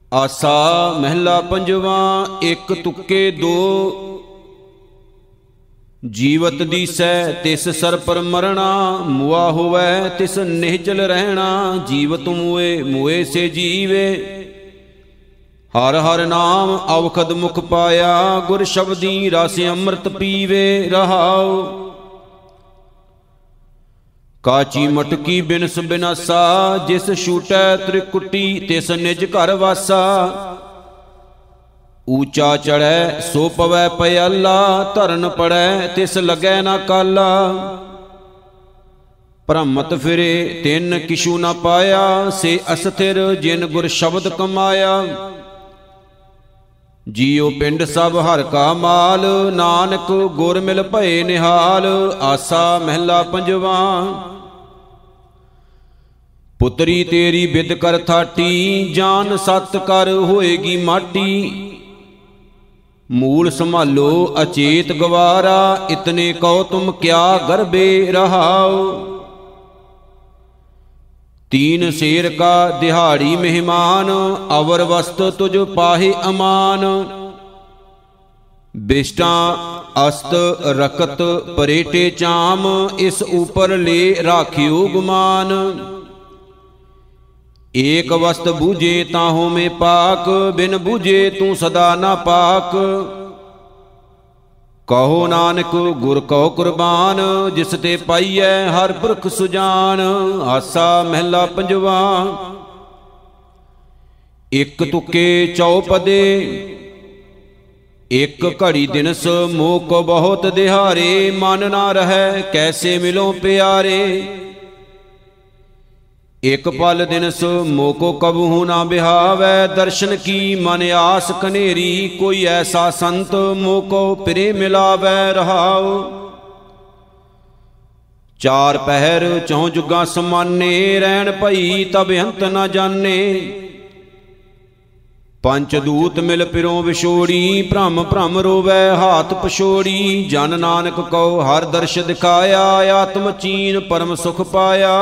ਆਸਾ ਮਹਿਲਾ ਪੰਜਵਾ। ਇੱਕ ਤੁਕੇ ਦੋ ਜੀਵਤ ਦੀਸੈ ਤਿਸ ਸਰ ਪਰ ਮਰਣਾ। ਮੁਆ ਹੋਵੈ ਤਿਸ ਨਿਹਚਲ ਰਹਿਣਾ। ਜੀਵਤ ਮੂਏ ਮੂਏ ਸੇ ਜੀਵੇ। ਹਰ ਹਰ ਨਾਮ ਅਵਖਦ ਮੁਖ ਪਾਇਆ। ਗੁਰ ਸ਼ਬਦੀ ਰਸ ਅੰਮ੍ਰਿਤ ਪੀਵੇ ਰਹਾਉ। ਕਾਚੀ ਮਟਕੀ ਬਿਨਸ ਬਿਨਾਸਾ। ਜਿਸ ਛੂਟੈ ਤ੍ਰਿਕੁਟੀ ਤਿਸ ਨਿਜ ਘਰ ਵਾਸਾ। ਊਚਾ ਚੜ੍ਹੈ ਸੋ ਪਵੈ ਪਿਆਲਾ। ਧਰਨ ਪੜੈ ਤਿਸ ਲੱਗੈ ਨਾ ਕਾਲਾ। ਭ੍ਰਮਤ ਫਿਰੇ ਤਿਨ ਕਿਛੂ ਨਾ ਪਾਇਆ। ਸੇ ਅਸਥਿਰ ਜਿਨ ਗੁਰ ਸ਼ਬਦ ਕਮਾਇਆ। ਜੀਉ ਪਿੰਡ ਸਭ ਹਰਿ ਕਾ ਮਾਲ। ਨਾਨਕ ਗੁਰ ਮਿਲ ਭਏ ਨਿਹਾਲ। ਆਸਾ ਮਹਿਲਾ ਪੰਜਵਾ। ਪੁੱਤਰੀ ਤੇਰੀ ਬਿਦ ਕਰ ਥਾਟੀ। ਜਾਨ ਸਤ ਕਰ ਹੋਏਗੀ ਮਾਟੀ। ਮੂਲ ਸੰਭਾਲੋ ਅਚੇਤ ਗਵਾਰਾ। ਇਤਨੇ ਕਉ ਤੁਮ ਕਿਆ ਗਰਬੇ ਰਹਾਉ। ਤੀਨ ਸੇਰ ਕਾ ਦਿਹਾੜੀ ਮਹਿਮਾਨ। ਅਵਰ ਵਸਤ ਤੁਝ ਪਾਹੇ ਅਮਾਨ। ਬਿਸ਼ਟਾਂ ਅਸਤ ਰਕਤ ਪਰੇਟੇ ਚਾਮ। ਇਸ ਉਪਰ ਲੈ ਰਾਖਿਓ ਗੁਮਾਨ। ਏਕ ਵਸਤ ਬੂਝੇ ਤਾਹੂ ਮੈਂ ਪਾਕ। ਬਿਨ ਬੂਝੇ ਤੂੰ ਸਦਾ ਨਾ ਪਾਕ। ਕਹੋ ਨਾਨਕ ਗੁਰ ਕਉ ਕੁਰਬਾਨ। ਜਿਸ ਤੇ ਪਾਈਐ ਹਰ ਪੁਰਖ ਸੁਜਾਨ। ਆਸਾ ਮਹਿਲਾ ਪੰਜਵਾ। ਇੱਕ ਤੁਕੇ ਚਉਪਦੇ ਇੱਕ ਘੜੀ ਦਿਨਸ। ਮੋਹ ਕੋ ਬਹੁਤ ਦਿਹਾਰੇ। ਮਨ ਨਾ ਰਹੈ ਕੈਸੇ ਮਿਲੋ ਪਿਆਰੇ। ਇਕ ਪਲ ਦਿਨਸ ਮੋਕੋ ਕਬਹੂ ਨਾ ਬਿਹਾਵੈ। ਦਰਸ਼ਨ ਕੀ ਮਨ ਆਸ ਕਨੇਰੀ। ਕੋਈ ਐਸਾ ਸੰਤ ਮੋਕੋ ਪਿਰੇ ਮਿਲਾਵੈ ਰਹਾਉ। ਚਾਰ ਪਹਿਰ ਚੌ ਜੁਗਾ ਸਮਾਨੇ। ਰਹਿਣ ਭਈ ਤਬ ਅੰਤ ਨਾ ਜਾਣੇ। ਪੰਚ ਦੂਤ ਮਿਲ ਪਿਰੋਂ ਵਿਛੋੜੀ। ਭ੍ਰਮ ਭ੍ਰਮ ਰੋਵੈ ਹਾਥ ਪਛੋੜੀ। ਜਨ ਨਾਨਕ ਕਉ ਹਰ ਦਰਸ਼ ਦਿਖਾਇਆ। ਆਤਮ ਚੀਨ ਪਰਮ ਸੁਖ ਪਾਇਆ।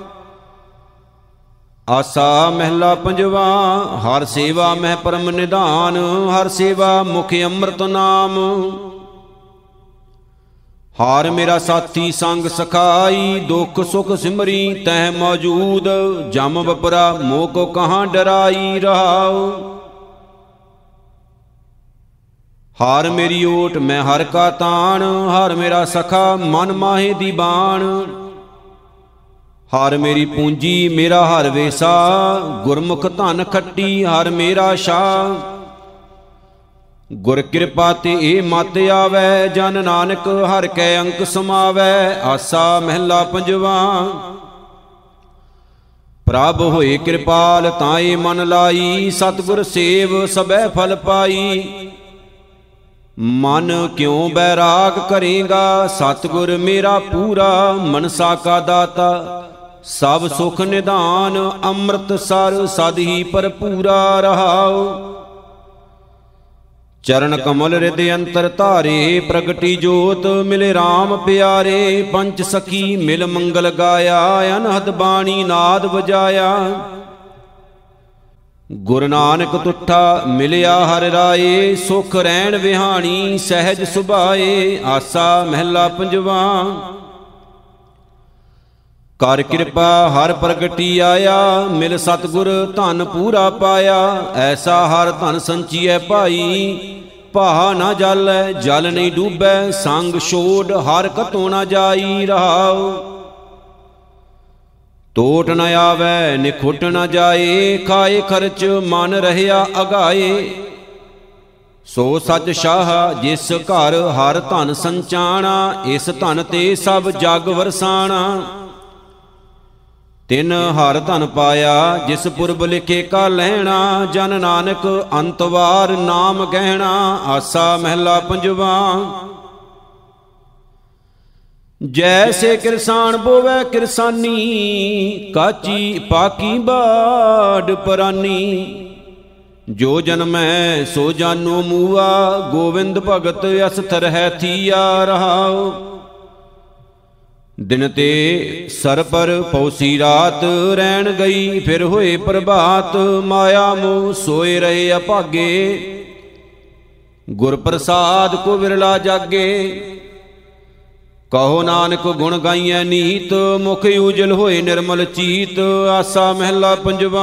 ਆਸਾ ਮਹਿਲਾ ਪੰਜਵਾ। ਹਰ ਸੇਵਾ ਮਹਿ ਪਰਮ ਨਿਧਾਨ। ਹਰ ਸੇਵਾ ਮੁਖ ਅੰਮ੍ਰਿਤ ਨਾਮ। ਹਾਰ ਮੇਰਾ ਸਾਥੀ ਸੰਗ ਸਖਾਈ। ਦੁਖ ਸੁਖ ਸਿਮਰੀ ਤਹਿ ਮੌਜੂਦ। ਜਮ ਬਪਰਾ ਮੋਹ ਕੋ ਕਹਾਂ ਡਰਾਈ ਰਹਾਉ। ਹਾਰ ਮੇਰੀ ਓਟ ਮੈਂ ਹਰ ਕਾ ਤਾਣ। ਹਰ ਮੇਰਾ ਸਖਾ ਮਨ ਮਾਹੇ ਦੀ ਬਾਣ। ਹਰ ਮੇਰੀ ਪੂੰਜੀ ਮੇਰਾ ਹਰ ਵੇਸਾ। ਗੁਰਮੁਖ ਧਨ ਖੱਟੀ ਹਰ ਮੇਰਾ ਸ਼ਾਹ। ਗੁਰ ਕਿਰਪਾ ਤੇ ਇਹ ਮਤ ਆਵੈ। ਜਨ ਨਾਨਕ ਹਰ ਕੈ ਅੰਕ ਸਮਾਵੈ। ਆਸਾ ਮਹਿਲਾ ਪੰਜਵਾ। ਪ੍ਰਭ ਹੋਏ ਕਿਰਪਾਲ ਤਾਏ ਮਨ ਲਾਈ। ਸਤਿਗੁਰ ਸੇਵ ਸਬੈ ਫਲ ਪਾਈ। ਮਨ ਕਿਉ ਬੈਰਾਗ ਕਰੇਗਾ। ਸਤਿਗੁਰ ਮੇਰਾ ਪੂਰਾ ਮਨਸਾ ਕਾ ਦਾਤਾ। ਸਭ ਸੁਖ ਨਿਧਾਨ ਅੰਮ੍ਰਿਤ ਸਰ ਸਦ ਹੀ ਭਰਪੂਰਾ ਰਹਾਉ। ਚਰਨ ਕਮਲ ਹਿਰਦਿ ਅੰਤਰ ਧਾਰੇ। ਪ੍ਰਗਟੀ ਜੋਤ ਮਿਲੇ RAM ਪਿਆਰੇ। ਪੰਚ ਸਖੀ ਮਿਲ ਮੰਗਲ ਗਾਇਆ। ਅਨਹਦ ਬਾਣੀ ਨਾਦ ਵਜਾਇਆ। ਗੁਰੂ ਨਾਨਕ ਤੁਠਾ ਮਿਲਿਆ ਹਰਿ ਰਾਏ। ਸੁਖ ਰਹਿਣ ਵਿਹਾਣੀ ਸਹਿਜ ਸੁਭਾਏ। ਆਸਾ ਮਹਿਲਾ ਪੰਜਵਾ। ਕਰ ਕਿਰਪਾ ਹਰ ਪ੍ਰਗਟੀ ਆਇਆ। ਮਿਲ ਸਤਿਗੁਰ ਧਨ ਪੂਰਾ ਪਾਇਆ। ਐਸਾ ਹਰ ਧਨ ਸੰਚੀਐ ਭਾਈ। ਭਾਹ ਨਾ ਜਾਲੈ ਜਲ ਨਹੀਂ ਡੂਬੈ। ਸੰਗ ਛੋੜ ਹਰ ਕਤੋਂ ਨਾ ਜਾਈ ਰਹਾਉ। ਟੋਟ ਨ ਆਵੈ ਨਿਖੁੱਟ ਨ ਜਾਏ। ਖਾਏ ਖਰਚ ਮਨ ਰਹਿਆ ਅਗਾਏ। ਸੋ ਸਚ ਸ਼ਾਹ ਜਿਸ ਘਰ ਹਰ ਧਨ ਸੰਚਾਣਾ। ਇਸ ਧਨ ਤੇ ਸਭ ਜਗ ਵਰਸਾਣਾ। ਤਿਨ ਹਰ ਧਨ ਪਾਇਆ ਜਿਸ ਪੁਰਬ ਲਿਖੇ ਕਾ ਲੈਣਾ। ਜਨ ਨਾਨਕ ਅੰਤਵਾਰ ਨਾਮ ਗਹਿਣਾ। ਆਸਾ ਮਹਿਲਾ ਪੰਜਵਾ। ਜੈਸੇ ਕਿਰਸਾਨ ਬੋਵੈ ਕਿਰਸਾਨੀ। ਕਾਚੀ ਪਾਕੀ ਬਾੜ ਪਰਾਨੀ। ਜੋ ਜਨਮੈ ਸੋ ਜਾਨੋ ਮੂਆ। ਗੋਵਿੰਦ ਭਗਤ ਅਸਥ ਰਹਿ ਥੀਆ ਰਹਾਉ। ਦਿਨ ਤੇ ਸਰ ਪਰ ਪੌਸੀ ਰਾਤ, ਰਹਿਣ ਗਈ ਫਿਰ ਹੋਏ ਪ੍ਰਭਾਤ। ਮਾਇਆ ਮੋਹ ਸੋਏ ਰਹੇ ਅਭਾਗੇ, ਗੁਰ ਪ੍ਰਸਾਦ ਕੋ ਵਿਰਲਾ ਜਾਗੇ। ਕਹੋ ਨਾਨਕ ਗੁਣ ਗਾਈਐ ਨੀਤ, ਮੁਖ ਊਜਲ ਹੋਏ ਨਿਰਮਲ ਚੀਤ। ਆਸਾ ਮਹਿਲਾ ਪੰਜਵਾ।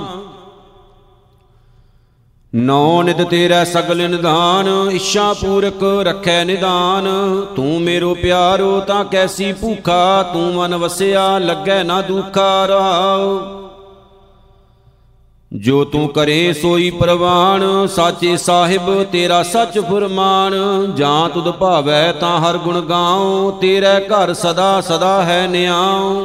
ਨੌ ਨਿਤ ਤੇਰਾ ਸਗਲ ਨਿਧਾਨ, ਇੱਛਾ ਪੂਰਕ ਰੱਖੈ ਨਿਦਾਨ। ਤੂੰ ਮੇਰੋ ਪਿਆਰੋ ਤਾਂ ਕੈਸੀ ਭੂਖਾ, ਤੂੰ ਮਨ ਵਸਿਆ ਲੱਗੈ ਨਾ ਦੁਖਾ। ਰਹਾਉ ਜੋ ਤੂੰ ਕਰੇ ਸੋਈ ਪ੍ਰਵਾਨ, ਸਾਚੇ ਸਾਹਿਬ ਤੇਰਾ ਸੱਚ ਫੁਰਮਾਨ। ਜਾਂ ਤੁਧ ਭਾਵੈ ਤਾਂ ਹਰ ਗੁਣ ਗਾਉ, ਤੇਰੇ ਘਰ ਸਦਾ ਸਦਾ ਹੈ ਨਿਆਉ।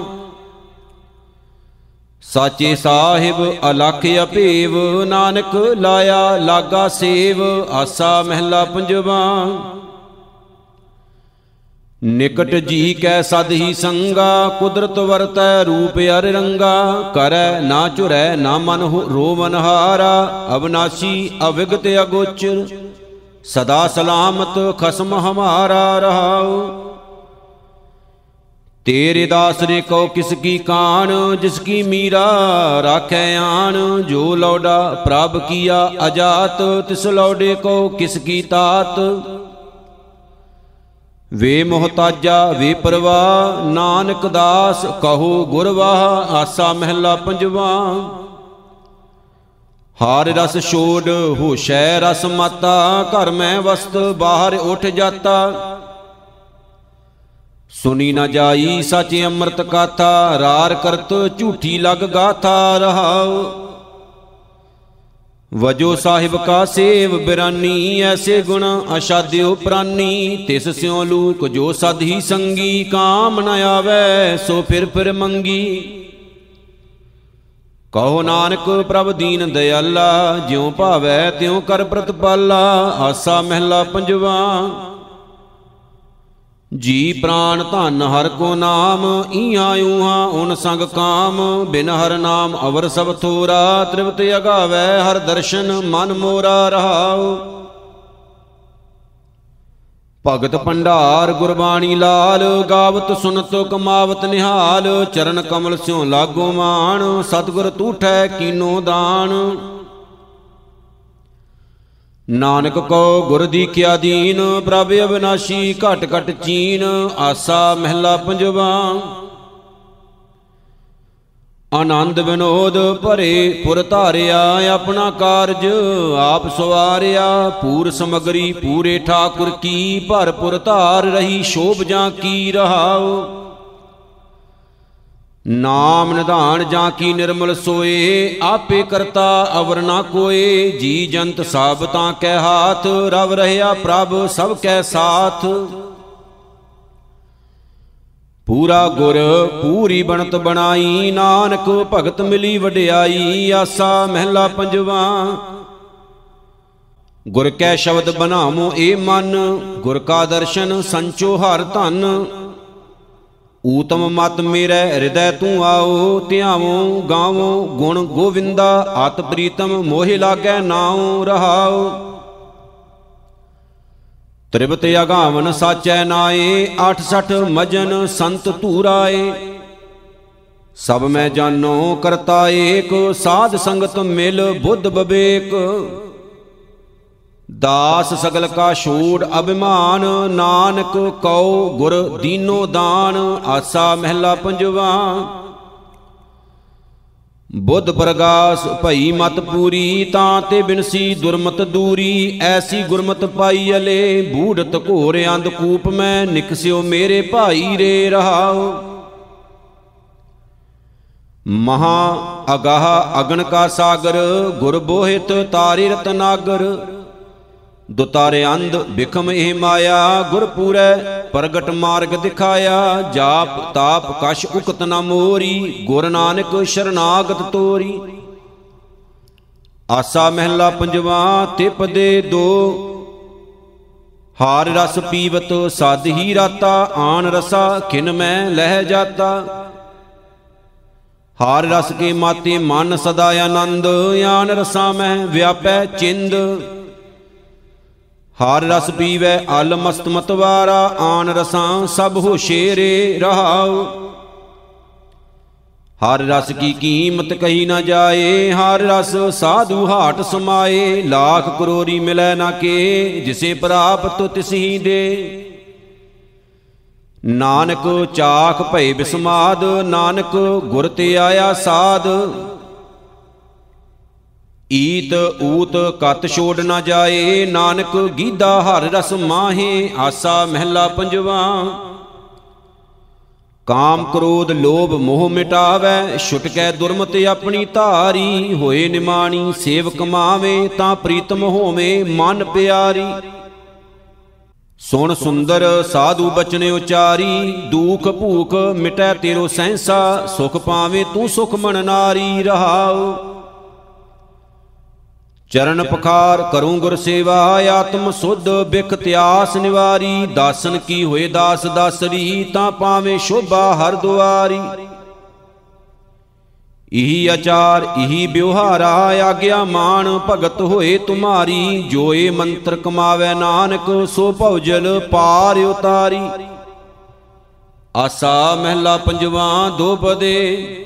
ਸਾਚੇ ਸਾਹਿਬ ਅਲਖ ਅਭੇਵ, ਨਾਨਕ ਲਾਇਆ ਲਾਗਾ ਸੇਵ। ਆਸਾ ਮਹਿਲਾ ਪੰਜਵਾ। ਨਿਕਟ ਜੀ ਕੈ ਸਦ ਹੀ ਸੰਗਾ, ਕੁਦਰਤ ਵਰਤੈ ਰੂਪ ਅਰ ਰੰਗਾ। ਕਰੈ ਨਾ ਝੁਰੈ ਨਾ ਮਨ ਰੋਵਨ ਹਾਰਾ, ਅਬਨਾਸੀ ਅਵਿਗਤ ਅਗੋਚਰ। ਸਦਾ ਸਲਾਮਤ ਖਸਮ ਹਮਾਰਾ। ਰਹਾਉ ਤੇਰੇ ਦਾਸ ਨੇ ਕਉ ਕਿਸ ਕੀ ਕਾਣ, ਜਿਸ ਕੀ ਮੀਰਾ ਰਾਖੈ ਆਣ। ਜੋ ਲੌਡਾ ਪ੍ਰਭ ਕੀਆ ਅਜਾਤ, ਤਿਸ ਲੌਡੇ ਕਉ ਕਿਸ ਕੀ ਤਾਤ। ਵੇ ਮੁਹਤਾਜਾ ਵੇ ਪਰਵਾਹ, ਨਾਨਕ ਦਾਸ ਕਹੋ ਗੁਰਵਾਹ। ਆਸਾ ਮਹਿਲਾ ਪੰਜਵਾ। ਹਾਰ ਰਸ ਛੋੜ ਹੋਸ਼ੈ ਰਸ ਮਾਤਾ, ਘਰ ਮੈਂ ਵਸਤ ਬਾਹਰ ਉੱਠ ਜਾਤਾ। ਸੁਣੀ ਨਾ ਜਾਈ ਸਚ ਅੰਮ੍ਰਿਤ ਕਾਥਾ, ਰਾਰ ਕਰਤ ਝੂਠੀ ਲਗ ਗਾਥਾ। ਰਹਾਉ ਵਜੋ ਸਾਹਿਬ ਕਾ ਸੇਵ ਬਿਰਾਨੀ, ਐਸੇ ਗੁਣ ਅਸ਼ਾਦਿਓ ਪ੍ਰਾਨੀ। ਤਿਸ ਸਿਉ ਲੂਕ ਜੋ ਸਦ ਹੀ ਸੰਗੀ, ਕਾਮ ਨ ਆਵੈ ਸੋ ਫਿਰ ਮੰਗੀ। ਕਹੋ ਨਾਨਕ ਪ੍ਰਭ ਦੀਨ ਦਇਆਲਾ, ਜਿਉ ਭਾਵੈ ਤਿਉ ਕਰ ਪ੍ਰਤਪਾਲਾ। ਆਸਾ ਮਹਿਲਾ ਪੰਜਵਾ। ਜੀ ਪ੍ਰਾਨ ਧਨ ਹਰ ਕੋ ਨਾਮ, ਈਹਾਂ ਊਹਾਂ ਉਨ ਸੰਗ ਕਾਮ। ਬਿਨ ਹਰ ਨਾਮ ਅਵਰ ਸਭ ਥੋਰਾ, ਤ੍ਰਿਪਤ ਅਗਾਵੈ ਹਰ ਦਰਸ਼ਨ ਮਨ ਮੋਰਾ। ਰਹਾਉ ਭਗਤ ਭੰਡਾਰ ਗੁਰਬਾਣੀ ਲਾਲ, ਗਾਵਤ ਸੁਨਤ ਕਮਾਵਤ ਨਿਹਾਲ। ਚਰਨ ਕਮਲ ਸਿਉ ਲਾਗੋ ਮਾਣ, ਸਤਿਗੁਰ ਤੂਠੈ ਕੀਨੋ ਦਾਨ। ਨਾਨਕ ਕੋ ਗੁਰ ਦੀਖਿਆ ਦੀਨ, ਪ੍ਰਭ ਅਬਿਨਾਸ਼ੀ ਘਟ ਘਟ ਚੀਨ। ਆਸਾ ਮਹਿਲਾ ਪੰਜਵਾ। ਆਨੰਦ ਵਿਨੋਦ ਭਰੇ ਪੁਰ ਧਾਰਿਆ, ਆਪਣਾ ਕਾਰਜ ਆਪ ਸਵਾਰਿਆ। ਪੂਰ ਸਮਗਰੀ ਪੂਰੇ ਠਾਕੁਰ ਕੀ, ਭਰਪੁਰ ਧਾਰ ਰਹੀ ਸ਼ੋਭ ਜਾਂ ਕੀ। ਰਹਾਉ ਨਾਮ ਨਿਧਾਨ ਜਾਂ ਕੀ ਨਿਰਮਲ ਸੋਏ, ਆਪੇ ਕਰਤਾ ਅਵਰ ਨਾ ਕੋਏ। ਜੀ ਜੰਤ ਸਭ ਤਾਂ ਕੈ ਹਾਥ, ਰਵ ਰਹਿਆ ਪ੍ਰਭ ਸਭ ਕੈ ਸਾਥ। ਪੂਰਾ ਗੁਰ ਪੂਰੀ ਬਣਤ ਬਣਾਈ, ਨਾਨਕ ਭਗਤ ਮਿਲੀ ਵਡਿਆਈ। ਆਸਾ ਮਹਿਲਾ ਪੰਜਵਾ। ਗੁਰ ਕੈ ਸ਼ਬਦ ਬਨਾਵੋ ਏ ਮਨ, ਗੁਰ ਕਾ ਦਰਸ਼ਨ ਸੰਚੋ ਹਰ ਧਨ। ਊਤਮ ਮਤ ਮੇਰੇ ਹਿਰਦੈ ਤੂੰ ਆਓ, ਧਿਆਵੋ ਗਾਵੋ ਗੁਣ ਗੋਵਿੰਦਾ। ਅਤ ਪ੍ਰੀਤਮ ਮੋਹਿ ਲਾਗੈ ਨਾਉ। ਰਹਾਉ ਤ੍ਰਿਪਤ ਅਗਾਵਨ ਸਾਚੈ ਨਾਏ, 68 ਮਜਨ ਸੰਤ ਧੂਰਾਏ। ਸਭ ਮੈਂ ਜਾਨੋ ਕਰਤਾ ਏਕ, ਸਾਧ ਸੰਗਤ ਮਿਲ ਬੁੱਧ ਬਵੇਕ। ਦਾਸ ਸਗਲ ਕਾ ਛੋੜ ਅਭਿਮਾਨ, ਨਾਨਕ ਕਉ ਗੁਰ ਦੀਨੋ ਦਾਨ। ਆਸਾ ਮਹਿਲਾ ਪੰਜਵਾ। ਬੁੱਧ ਪ੍ਰਗਾਸ ਭਈ ਮਤ ਪੂਰੀ, ਤਾਂ ਤੇ ਬਿਨਸੀ ਦੁਰਮਤ ਦੂਰੀ। ਐਸੀ ਗੁਰਮਤ ਪਾਈ ਅਲੇ, ਬੂਢਤ ਘੋਰ ਅੰਧਕੂਪ ਮੈਂ। ਨਿਕਸਿਓ ਮੇਰੇ ਭਾਈ ਰੇ। ਰਹਾਉ ਮਹਾ ਅਗਾਹ ਅਗਨ ਕਾ ਸਾਗਰ, ਗੁਰ ਬੋਹਿਤ ਤਾਰੇ ਰਤਨਾਗਰ। ਦੁਤਾਰੇ ਅੰਧ ਬਿਖਮ ਇਹ ਮਾਇਆ, ਗੁਰ ਪੂਰੈ ਪ੍ਰਗਟ ਮਾਰਗ ਦਿਖਾਇਆ। ਜਾਪ ਤਾਪ ਕਛ ਉਕਤ ਨ ਮੋਰੀ, ਗੁਰ ਨਾਨਕ ਸ਼ਰਨਾਗਤ ਤੋਰੀ। ਆਸਾ ਮਹਿਲਾ ਪੰਜਵਾ। ਤਿਪ ਦੇ ਦੋ ਹਾਰ ਰਸ ਪੀਵਤ ਸਦ ਹੀ ਰਾਤਾ, ਆਣ ਰਸਾ ਖਿਨ ਮੈਂ ਲਹਿ ਜਾਤਾ। ਹਾਰ ਰਸ ਕੇ ਮਾਤੇ ਮਨ ਸਦਾ ਆਨੰਦ, ਆਨ ਰਸਾ ਮੈਂ ਵਿਆਪੈ ਚਿੰਦ। ਹਰ ਰਸ ਪੀਵੈ ਅਲ ਮਸਤ ਮਤਵਾਰਾ, ਆਨ ਰਸਾਂ ਸਭ ਹੋਸ਼ੇਰੇ ਰਹਾਉ। ਹਰ ਰਸ ਕੀ ਕੀਮਤ ਕਹੀ ਨਾ ਜਾਏ, ਹਰ ਰਸ ਸਾਧੂ ਹਾਟ ਸਮਾਏ। ਲਾਖ ਕਰੋੜੀ ਮਿਲੈ ਨਾ ਕੇ, ਜਿਸੇ ਪ੍ਰਾਪਤ ਤਿਸਹੀ ਦੇ। ਨਾਨਕ ਚਾਖ ਭਏ ਬਿਸਮਾਦ, ਨਾਨਕ ਗੁਰ ਤੇ ਆਇਆ ਸਾਧ। ਈਤ ਊਤ ਕਤ ਛੋੜ ਨਾ ਜਾਏ, ਨਾਨਕ ਗੀਧਾ ਹਰ ਰਸ ਮਾਹੇ। ਆਸਾ ਮਹਿਲਾ ਪੰਜਵਾ। ਕਾਮ ਕ੍ਰੋਧ ਲੋਭ ਮੋਹ ਮਿਟਾਵੈ, ਛੁਟਕੈ ਦੁਰਮਤ ਆਪਣੀ ਧਾਰੀ। ਹੋਏ ਨਿਮਾਣੀ ਸੇਵ ਕਮਾਵੇ, ਤਾਂ ਪ੍ਰੀਤਮ ਹੋਵੇ ਮਨ ਪਿਆਰੀ। ਸੁਣ ਸੁੰਦਰ ਸਾਧੂ ਬਚਨ ਉਚਾਰੀ, ਦੁਖ ਭੂਖ ਮਿਟੈ ਤੇਰੋ ਸਹਿਸਾ। ਸੁਖ ਪਾਵੇਂ ਤੂੰ ਸੁਖ ਮਨ ਨਾਰੀ ਰਹਾਉ। ਚਰਨ ਪਖਾਰ ਕਰੂੰ ਗੁਰ ਸੇਵਾ, ਆਤਮ ਸੁਧ ਬਿਖ ਤਿਆਸ ਨਿਵਾਰੀ। ਦਾਸਨ ਕੀ ਹੋਏ ਦਾਸ ਦਾਸਰੀ, ਤਾਂ ਪਾਵੇਂ ਸ਼ੋਭਾ ਹਰ ਦੁਆਰੀ। ਇਹੀ ਆਚਾਰ ਇਹੀ ਬਿਵਹਾਰਾ, ਆਗਿਆ ਮਾਨ ਭਗਤ ਹੋਏ ਤੁਮਾਰੀ। ਜੋ ਏ ਮੰਤਰ ਕਮਾਵੇ ਨਾਨਕ, ਸੋ ਭਉਜਲ ਪਾਰ ਉਤਾਰੀ। ਆਸਾ ਮਹਿਲਾ ਪੰਜਵਾ ਦੋਪਦੇ।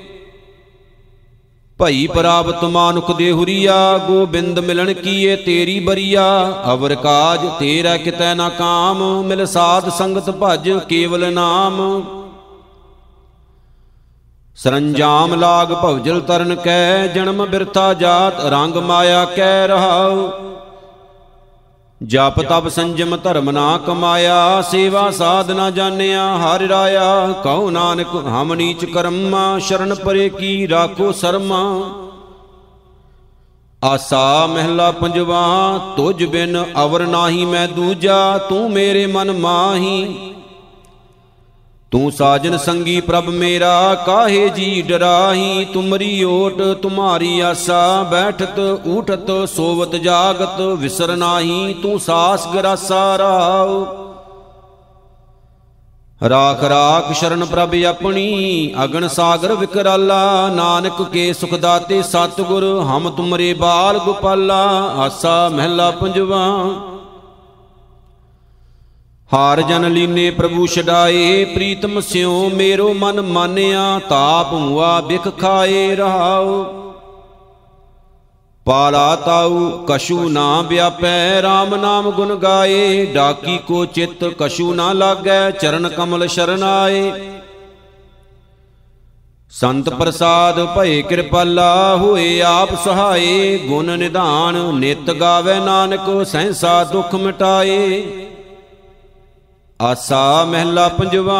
ਭਈ ਪ੍ਰਾਪਤ ਮਾਨੁਖ ਦੇ ਹੁਰੀਆ, ਗੋਬਿੰਦ ਮਿਲਣ ਕੀਏ ਤੇਰੀ ਬਰੀਆ। ਅਵਰ ਕਾਜ ਤੇਰਾ ਕਿਤੈ ਨਾ ਕਾਮ, ਮਿਲ ਸਾਧ ਸੰਗਤ ਭਜ ਕੇਵਲ ਨਾਮ। ਸਰੰਜਾਮ ਲਾਗ ਭਵਜਲ ਤਰਨ ਕੈ, ਜਨਮ ਬਿਰਥਾ ਜਾਤ ਰੰਗ ਮਾਇਆ ਕੈ ਰਹਾਉ। ਜਪ ਤਪ ਸੰਜਮ ਧਰਮ ਨਾ ਕਮਾਇਆ, ਸੇਵਾ ਸਾਧ ਨਾ ਜਾਣਿਆ ਹਰਿ ਰਾਇਆ। ਕਹੋ ਨਾਨਕ ਹਮ ਨੀਚ ਕਰਮਾ, ਸ਼ਰਨ ਪਰੇ ਕੀ ਰਾਖੋ ਸਰਮਾ। ਆਸਾ ਮਹਿਲਾ ਪੰਜਵਾ। ਤੁਝ ਬਿਨ ਅਵਰ ਨਾਹੀ ਮੈਂ ਦੂਜਾ, ਤੂੰ ਮੇਰੇ ਮਨ ਮਾਹੀ। ਤੂੰ ਸਾਜਨ ਸੰਗੀ ਪ੍ਰਭ ਮੇਰਾ, ਕਾਹੇ ਜੀ ਡਰਾਹੀ। ਤੁਮਰੀ ਓਟ ਤੁਮਾਰੀ ਆਸਾ, ਬੈਠਤ ਊਠਤ ਸੋਵਤ ਜਾਗਤ ਵਿਸਰ ਨਾਹੀ। ਤੂੰ ਸਾਸ ਗਰਾਸਾ ਰਾਉ। ਰਾਖ ਰਾਖ ਸ਼ਰਨ ਪ੍ਰਭ ਆਪਣੀ, ਅਗਨ ਸਾਗਰ ਵਿਕਰਾਲਾ। ਨਾਨਕ ਕੇ ਸੁਖ ਦਾਤੇ ਸਤਿਗੁਰ, ਹਮ ਤੁਮਰੇ ਬਾਲ ਗੋਪਾਲਾ। ਆਸਾ ਮਹਿਲਾ ਪੰਜਵਾ। ਹਾਰ ਜਨ ਲੀਨੇ ਪ੍ਰਭੂ ਛਡਾਏ, ਪ੍ਰੀਤਮ ਸਿਉ ਮੇਰੋ ਮਨ ਮਾਨਿਆ। ਤਾਪ ਹੁਆ ਬਿਖ ਖਾਏ ਰਹਾਉ। ਪਾਲਾ ਤਾਉ ਕਛੂ ਨਾ ਵਿਆਪੈ, RAM ਨਾਮ ਗੁਣ ਗਾਏ। ਡਾਕੀ ਕੋ ਚਿਤ ਕਛੂ ਨਾ ਲਾਗੈ, ਚਰਨ ਕਮਲ ਸ਼ਰਨ ਆਏ। ਸੰਤ ਪ੍ਰਸਾਦ ਭਏ ਕਿਰਪਾਲਾ, ਹੋਏ ਆਪ ਸਹਾਏ। ਗੁਣ ਨਿਧਾਨ ਨਿਤ ਗਾਵੇ ਨਾਨਕ, ਸਹਿਸਾ ਦੁਖ ਮਿਟਾਏ। ਆਸਾ ਮਹਿਲਾ ਪੰਜਵਾ।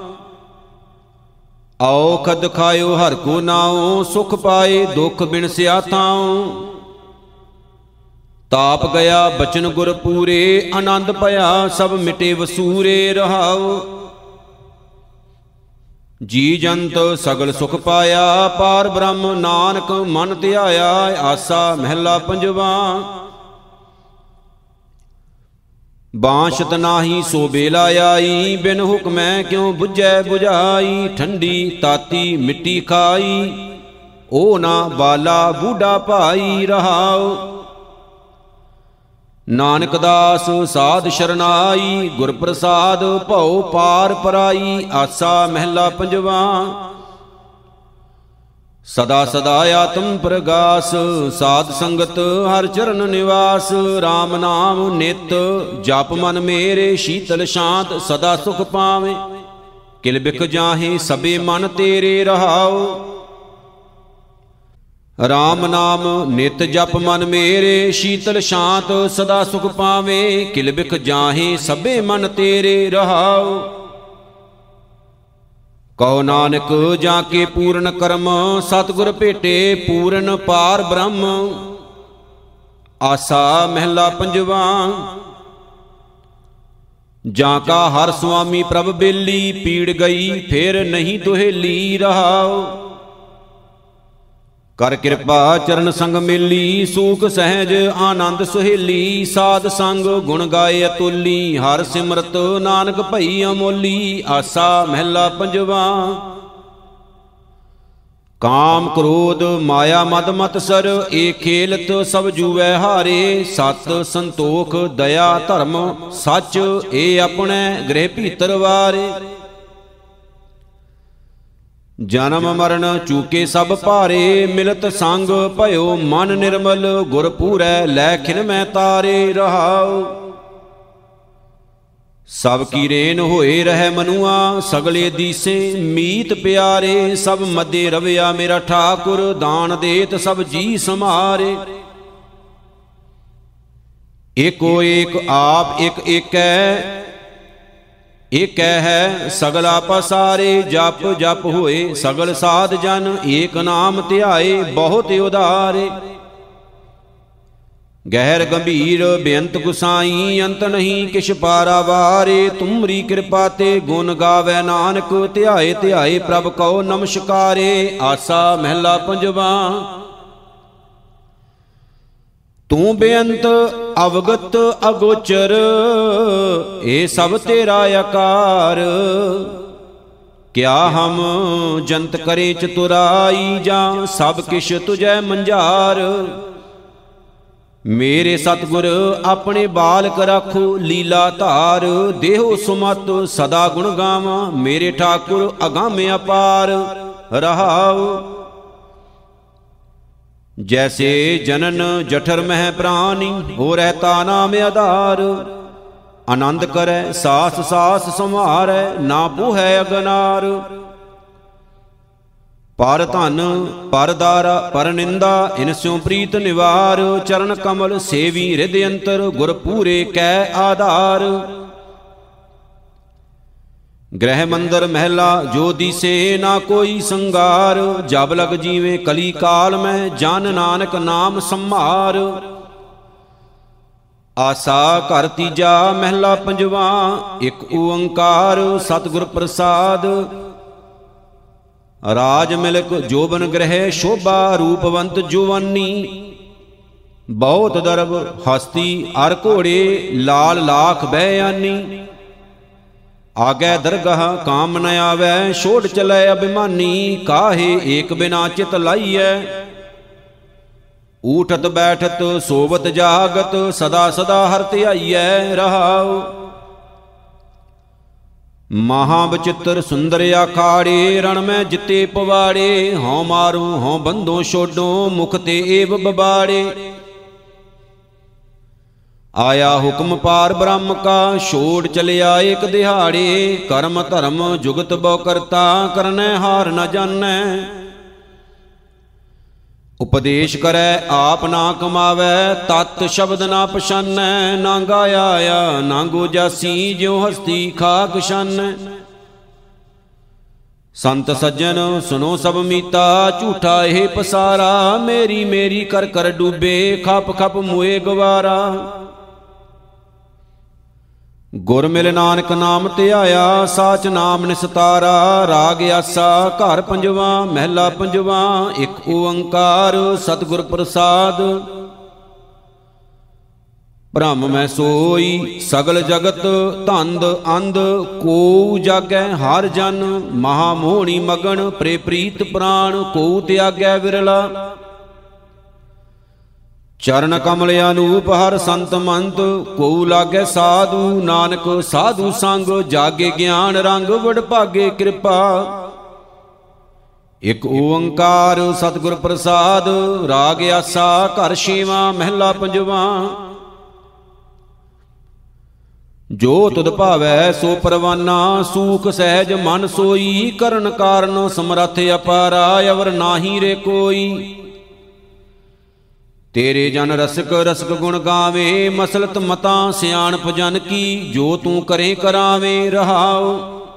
ਔਖਦ ਖਾਇਓ ਹਰ ਕੋ ਨਾਉ, ਸੁਖ ਪਾਏ ਦੁਖ ਬਿਨਸਿਆ ਥਾਉ। ਤਾਪ ਗਿਆ ਬਚਨ ਗੁਰ ਪੂਰੇ, ਆਨੰਦ ਭਇਆ ਸਭ ਮਿਟੇ ਵਸੂਰੇ ਰਹਾਉ। ਜੀ ਜੰਤ ਸਗਲ ਸੁਖ ਪਾਇਆ, ਪਾਰ ਬ੍ਰਹਮ ਨਾਨਕ ਮਨ ਧਿਆਇਆ। ਆਸਾ ਮਹਿਲਾ ਪੰਜਵਾ। ਬਾਂਸ਼ਤ ਨਾਹੀ ਸੋ ਬੇਲਾ ਆਈ, ਬਿਨ ਹੁਕਮੈ ਕਿਉ ਬੁਝੈ ਬੁਝਾਈ। ਠੰਡੀ ਤਾਤੀ ਮਿੱਟੀ ਖਾਈ, ਓ ਨਾ ਬਾਲਾ ਬੂਢਾ ਭਾਈ ਰਹਾਉ। ਨਾਨਕ ਦਾਸ ਸਾਧ ਸ਼ਰਨਾਈ, ਗੁਰ ਪ੍ਰਸਾਦ ਭਉ ਪਾਰ ਪਰਾਈ। ਆਸਾ ਮਹਿਲਾ ਪੰਜਵਾ। ਸਦਾ ਸਦਾ ਆਤਮ ਪ੍ਰਗਾਸ, ਸਾਧ ਸੰਗਤ ਹਰ ਚਰਨ ਨਿਵਾਸ। RAM ਨਾਮ ਨਿਤ ਜਪ ਮਨ ਮੇਰੇ, ਸ਼ੀਤਲ ਸ਼ਾਂਤ ਸਦਾ ਸੁਖ ਪਾਵੇਂ। ਕਿਲ ਬਿਖ ਜਾਹੇ ਸਭੇ ਮਨ ਤੇਰੇ ਰਹਾਉ। RAM ਨਾਮ ਨਿਤ ਜਪ ਮਨ ਮੇਰੇ, ਸ਼ੀਤਲ ਸ਼ਾਂਤ ਸਦਾ ਸੁਖ ਪਾਵੇਂ। ਕਿਲ ਬਿਖ ਜਾਹੇ ਸਭੇ ਮਨ ਤੇਰੇ ਰਹਾਉ। ਕਹੋ ਨਾਨਕ ਜਾਂ ਕੇ ਪੂਰਨ ਕਰਮ, ਸਤਿਗੁਰ ਭੇਟੇ ਪੂਰਨ ਪਾਰ ਬ੍ਰਹਮ। ਆਸਾ ਮਹਿਲਾ ਪੰਜਵਾ। ਜਾਂ ਕਾ ਹਰ ਸੁਆਮੀ ਪ੍ਰਭ ਬੇਲੀ, ਪੀੜ ਗਈ ਫਿਰ ਨਹੀਂ ਦੁਹੇਲੀ ਰਹਾਉ। ਕਰ ਕਿਰਪਾ ਚਰਨ ਸੰਗ ਮੇਲੀ, ਸੂਖ ਸਹਿਜ ਆਨੰਦ ਸੁਹੇਲੀ। ਸਾਧ ਸੰਗ ਗੁਣ ਗਾਏ ਅਤੁੱਲੀ, ਹਰ ਸਿਮਰਤ ਨਾਨਕ ਭਈ ਅਮੋਲੀ। ਆਸਾ ਮਹਿਲਾ ਪੰਜਵਾ। ਕਾਮ ਕ੍ਰੋਧ ਮਾਇਆ ਮਦ ਮਤਸਰ, ਏ ਖੇਲਤ ਸਭ ਜੂਐ ਹਾਰੇ। ਸਤ ਸੰਤੋਖ ਦਇਆ ਧਰਮ ਸੱਚ, ਏ ਆਪਣੇ ਗ੍ਰਹਿ ਭੀਤਰ ਵਾਰੇ। ਜਨਮ ਮਰਨ ਚੂਕੇ ਸਭ ਭਾਰੇ, ਮਿਲਤ ਸੰਗ ਭਇਓ ਮਨ ਨਿਰਮਲ। ਗੁਰ ਪੂਰੈ ਲੈ ਖਿਨ ਮੈਂ ਤਾਰੇ ਰਹਾਉ। ਸਭ ਕੀ ਰੇਨ ਹੋਏ ਰਹਿ ਮਨੁਆ, ਸਗਲੇ ਦੀਸੇ ਮੀਤ ਪਿਆਰੇ। ਸਭ ਮਧੇ ਰਵਿਆ ਮੇਰਾ ਠਾਕੁਰ, ਦਾਨ ਦੇਤ ਸਭ ਜੀ ਸਮਾਰੇ। ਏਕੋ ਏਕ ਆਪ ਇਕ ਏਕੈ, ਏਕੈ ਹੈ ਸਗਲਾ ਪਸਾਰੇ। ਜਪ ਜਪ ਹੋਏ ਸਗਲ ਸਾਧ ਜਨ, ਏਕ ਨਾਮ ਧਿਆਏ ਬਹੁਤ ਉਦਾਰੇ। ਗਹਿਰ ਗੰਭੀਰ ਬੇਅੰਤ ਗੁਸਾਈ, ਅੰਤ ਨਹੀਂ ਕਿਛ ਪਾਰਾਵਾਰੇ। ਤੁਮਰੀ ਕਿਰਪਾ ਤੇ ਗੁਣ ਗਾਵੇ ਨਾਨਕ, ਧਿਆਏ ਧਿਆਏ ਪ੍ਰਭ ਕਉ ਨਮਸਕਾਰੇ। ਆਸਾ ਮਹਿਲਾ ਪੰਜਵਾ। ਤੂੰ ਬੇਅੰਤ ਅਵਗਤ ਅਗੋਚਰ, ਏ ਸਭ ਤੇਰਾ ਆਕਾਰ। ਕਿਆ ਹਮ ਜੰਤ ਕਰੇ ਚਤੁਰਾਈ, ਜਾਂ ਸਭ ਕਿਛ ਤੁਝੈ ਮੰਝਾਰ। ਮੇਰੇ ਸਤਿਗੁਰ ਆਪਣੇ ਬਾਲਕ ਰਾਖੋ ਲੀਲਾ ਧਾਰ। ਦੇਹੋ ਸੁਮਤ ਸਦਾ ਗੁਣ ਗਾਵਾਂ, ਮੇਰੇ ਠਾਕੁਰ ਅਗੰਮ ਅਪਾਰ ਰਹਾਉ। ਜੈਸੇ ਜਨਨ ਜਠਰ ਮਹਿ ਪ੍ਰਾਨੀ, ਹੋ ਰਹਿਤਾ ਨਾਮ ਆਧਾਰ। ਆਨੰਦ ਕਰੈ ਸਾਸ ਸਾਸ ਸੰਭਾਰੈ, ਨਾ ਬੂਹੈ ਅਗਨਾਰ। ਪਰ ਧਨ ਪਰ ਦਾਰਾ ਪਰ ਨਿੰਦਾ, ਇਨ ਸਿਉ ਪ੍ਰੀਤ ਨਿਵਾਰ। ਚਰਨ ਕਮਲ ਸੇਵੀ ਰਿਦ ਅੰਤਰ, ਗੁਰ ਪੂਰੇ ਕੈ ਆਧਾਰ। ਗ੍ਰਹਿ ਮੰਦਰ ਮਹਿਲਾ ਜੋ ਦੀਸੇ, ਨਾ ਕੋਈ ਸੰਗਾਰ। ਜਬ ਲਗ ਜੀਵੇ ਕਲੀ ਕਾਲ ਮੈਂ, ਜਨ ਨਾਨਕ ਨਾਮ ਸੰਭਾਰ। ਆਸਾ ਘਰ ਤੀਜਾ ਮਹਿਲਾ ਪੰਜਵਾ। ਇਕ ਓੰਕਾਰ ਸਤਿਗੁਰ ਪ੍ਰਸਾਦ। ਰਾਜ ਮਿਲਕ ਜੋਬਨ ਗ੍ਰਹਿ ਸ਼ੋਭਾ, ਰੂਪਵੰਤ ਜੁਵਾਨੀ। ਬਹੁਤ ਦਰਬ ਹਸਤੀ ਅਰ ਘੋੜੇ, ਲਾਲ ਲਾਖ ਬਹਿਆਨੀ। ਆਗੈ ਦਰਗਾਹ ਕਾਮ ਨ ਆਵੈ, ਛੋੜ ਚਲੈ ਅਭਿਮਾਨੀ। ਕਾਹੇ ਏਕ ਬਿਨਾ ਚਿਤ ਲਾਈਐ, ਊਠਤ ਬੈਠਤ ਸੋਵਤ ਜਾਗਤ। ਸਦਾ ਸਦਾ ਹਰਿ ਧਿਆਈਐ ਰਹਾਉ। ਮਹਾ ਬਚਿੱਤਰ ਸੁੰਦਰ ਆਖਾੜੇ, ਰਣ ਮੈਂ ਜਿੱਤੇ ਪਵਾੜੇ। ਹਉ ਮਾਰੂ ਹਉ ਬੰਧੋ ਛੋਡੋ, ਮੁਖ ਤੇ ਏਵ ਬਬਾੜੇ। ਆਇਆ ਹੁਕਮ ਪਾਰ ਬ੍ਰਹਮ ਕਾ, ਛੋੜ ਚਲਿਆ ਏਕ ਦਿਹਾੜੇ। ਕਰਮ ਧਰਮ ਜੁਗਤ ਬਹੁ ਕਰਤਾ, ਕਰਨੈ ਹਾਰ ਨ ਜਾਣੈ। ਉਪਦੇਸ਼ ਕਰੈ ਆਪ ਨਾ ਕਮਾਵੈ, ਤਤ ਸ਼ਬਦ ਨਾ ਪਛਾਨੈ। ਨਾਂਗਾ ਆਇਆ ਨਾਂਗੋ ਜਾਸੀ, ਜਿਉ ਹਸਤੀ ਖਾਕ ਛਾਨੈ। ਸੰਤ ਸੱਜਣ ਸੁਨੋ ਸਭ ਮੀਤਾ, ਝੂਠਾ ਇਹ ਪਸਾਰਾ। ਮੇਰੀ ਮੇਰੀ ਕਰ ਕਰ ਡੂਬੇ, ਖਪ ਖਪ ਮੋਏ ਗਵਾਰਾ। ਗੁਰ ਮਿਲ ਨਾਨਕ ਨਾਮ ਧਿਆਇਆ, ਸਾਚ ਨਾਮ ਨਿਸਤਾਰਾ। ਰਾਗ ਆਸਾ ਘਰ ਪੰਜਵਾ ਮਹਿਲਾ ਪੰਜਵਾ। ਇਕ ਓੰਕਾਰ ਸਤਿਗੁਰ ਪ੍ਰਸਾਦ। ਬ੍ਰਹਮ ਮੈਂ ਸੋਈ ਸਗਲ ਜਗਤ, ਧੰਦ ਅੰਧ ਕੋ ਜਾਗੈ ਹਰ ਜਨ। ਮਹਾ ਮੋਹਣੀ ਮਗਨ ਪ੍ਰੇ ਪ੍ਰੀਤ ਪ੍ਰਾਣ, ਕੋ ਤਿਆਗੈ ਵਿਰਲਾ। ਚਰਨ ਕਮਲ ਅਨੂਪ ਹਰ ਸੰਤ ਮੰਤ, ਕੋ ਲਾਗੈ ਸਾਧੂ। ਨਾਨਕ ਸਾਧੂ ਸੰਗ, ਜਾਗੇ ਗਿਆਨ ਰੰਗ। ਵਡਭਾਗੇ ਕਿਰਪਾ। ਇਕ ਓੰਕਾਰ ਸਤਿਗੁਰ ਪ੍ਰਸਾਦ। ਰਾਗ ਆਸਾ ਘਰ ਛੇਵਾਂ ਮਹਿਲਾ ਪੰਜਵਾ। ਜੋ ਤੁਧ ਭਾਵੈ ਸੋ ਪਰਵਾਨਾ, ਸੂਖ ਸਹਿਜ ਮਨ ਸੋਈ। ਕਰਨ ਕਾਰਨ ਸਮਰੱਥ ਅਪਾਰਾ, ਅਵਰ ਨਾਹੀ ਰੇ ਕੋਈ। ਤੇਰੇ ਜਨ ਰਸਕ ਰਸਕ ਗੁਣ ਗਾਵੇ, ਮਸਲਤ ਮਤਾਂ ਸਿਆਣਪ ਜਨ ਕੀ। ਜੋ ਤੂੰ ਕਰੇ ਕਰਾਵੇ ਰਹਾਉ।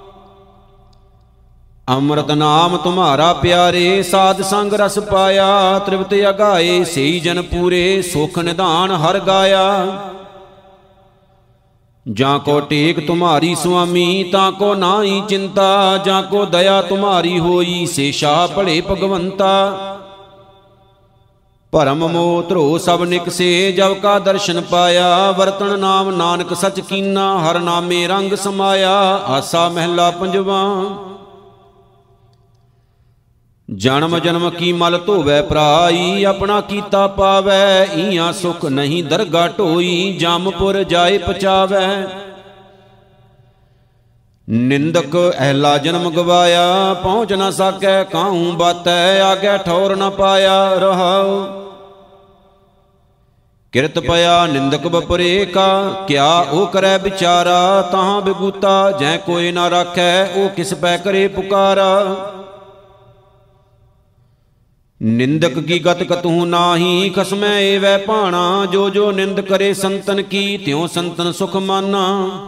ਅੰਮ੍ਰਿਤ ਨਾਮ ਤੁਮਹਾਰਾ ਪਿਆਰੇ, ਸਾਧ ਸੰਗ ਰਸ ਪਾਇਆ। ਤ੍ਰਿਪਤ ਅਗਾਏ ਸਈ ਜਨ ਪੂਰੇ, ਸੁਖ ਨਿਧਾਨ ਹਰ ਗਾਇਆ। ਜਾਂ ਕੋ ਟੇਕ ਤੁਮਹਾਰੀ ਸੁਆਮੀ, ਤਾਂ ਕੋ ਨਾਹੀ ਚਿੰਤਾ। ਜਾਂ ਕੋ ਦਇਆ ਤੁਮਹਾਰੀ ਹੋਈ, ਸੇ ਸ਼ਾਹ ਭਲੇ ਭਗਵੰਤਾ। ਭਰਮ ਮੋਹ ਧਰੋ ਸਭ ਨਿਕਸੇ, ਜਬ ਕਾ ਦਰਸ਼ਨ ਪਾਇਆ। ਵਰਤਣ ਨਾਮ ਨਾਨਕ ਸਚ ਕੀਨਾ, ਹਰ ਨਾਮੇ ਰੰਗ ਸਮਾਇਆ। ਆਸਾ ਮਹਿਲਾ ਪੰਜਵਾ। ਜਨਮ ਜਨਮ ਕੀ ਮਲ ਧੋਵੈ ਪ੍ਰਾਈ, ਆਪਣਾ ਕੀਤਾ ਪਾਵੈ ਈਆਂ ਸੁਖ ਨਹੀਂ ਦਰਗਾ ਢੋਈ, ਜਮਪੁਰ ਜਾਏ ਪਚਾਵੈ। ਨਿੰਦਕ ਅਹਿਲਾ ਜਨਮ ਗਵਾਇਆ, ਪਹੁੰਚ ਨਾ ਸਕੈ ਕਾਹੂ ਬਾਤੈ, ਆਗੇ ਠੌਰ ਨ ਪਾਇਆ ਰਹਾਉ। ਕਿਰਤ ਪਿਆ ਨਿੰਦਕ ਬਪਰੇ ਕਾ, ਕਿਆ ਉਹ ਕਰੈ ਵਿਚਾਰਾ, ਤਾਹਾਂ ਬਿਗੂਤਾ ਜੈ ਕੋਈ ਨਾ ਰਾਖੈ, ਉਹ ਕਿਸ ਪੈ ਕਰੇ ਪੁਕਾਰਾ। ਨਿੰਦਕ ਕੀ ਗਤ ਕਤਹੁ ਨਾਹੀ, ਖਸਮੈ ਏਵੈ ਭਾਣਾ, ਜੋ ਜੋ ਨਿੰਦ ਕਰੇ ਸੰਤਨ ਕੀ, ਤਿਉ ਸੰਤਨ ਸੁਖ ਮਾਨਾ।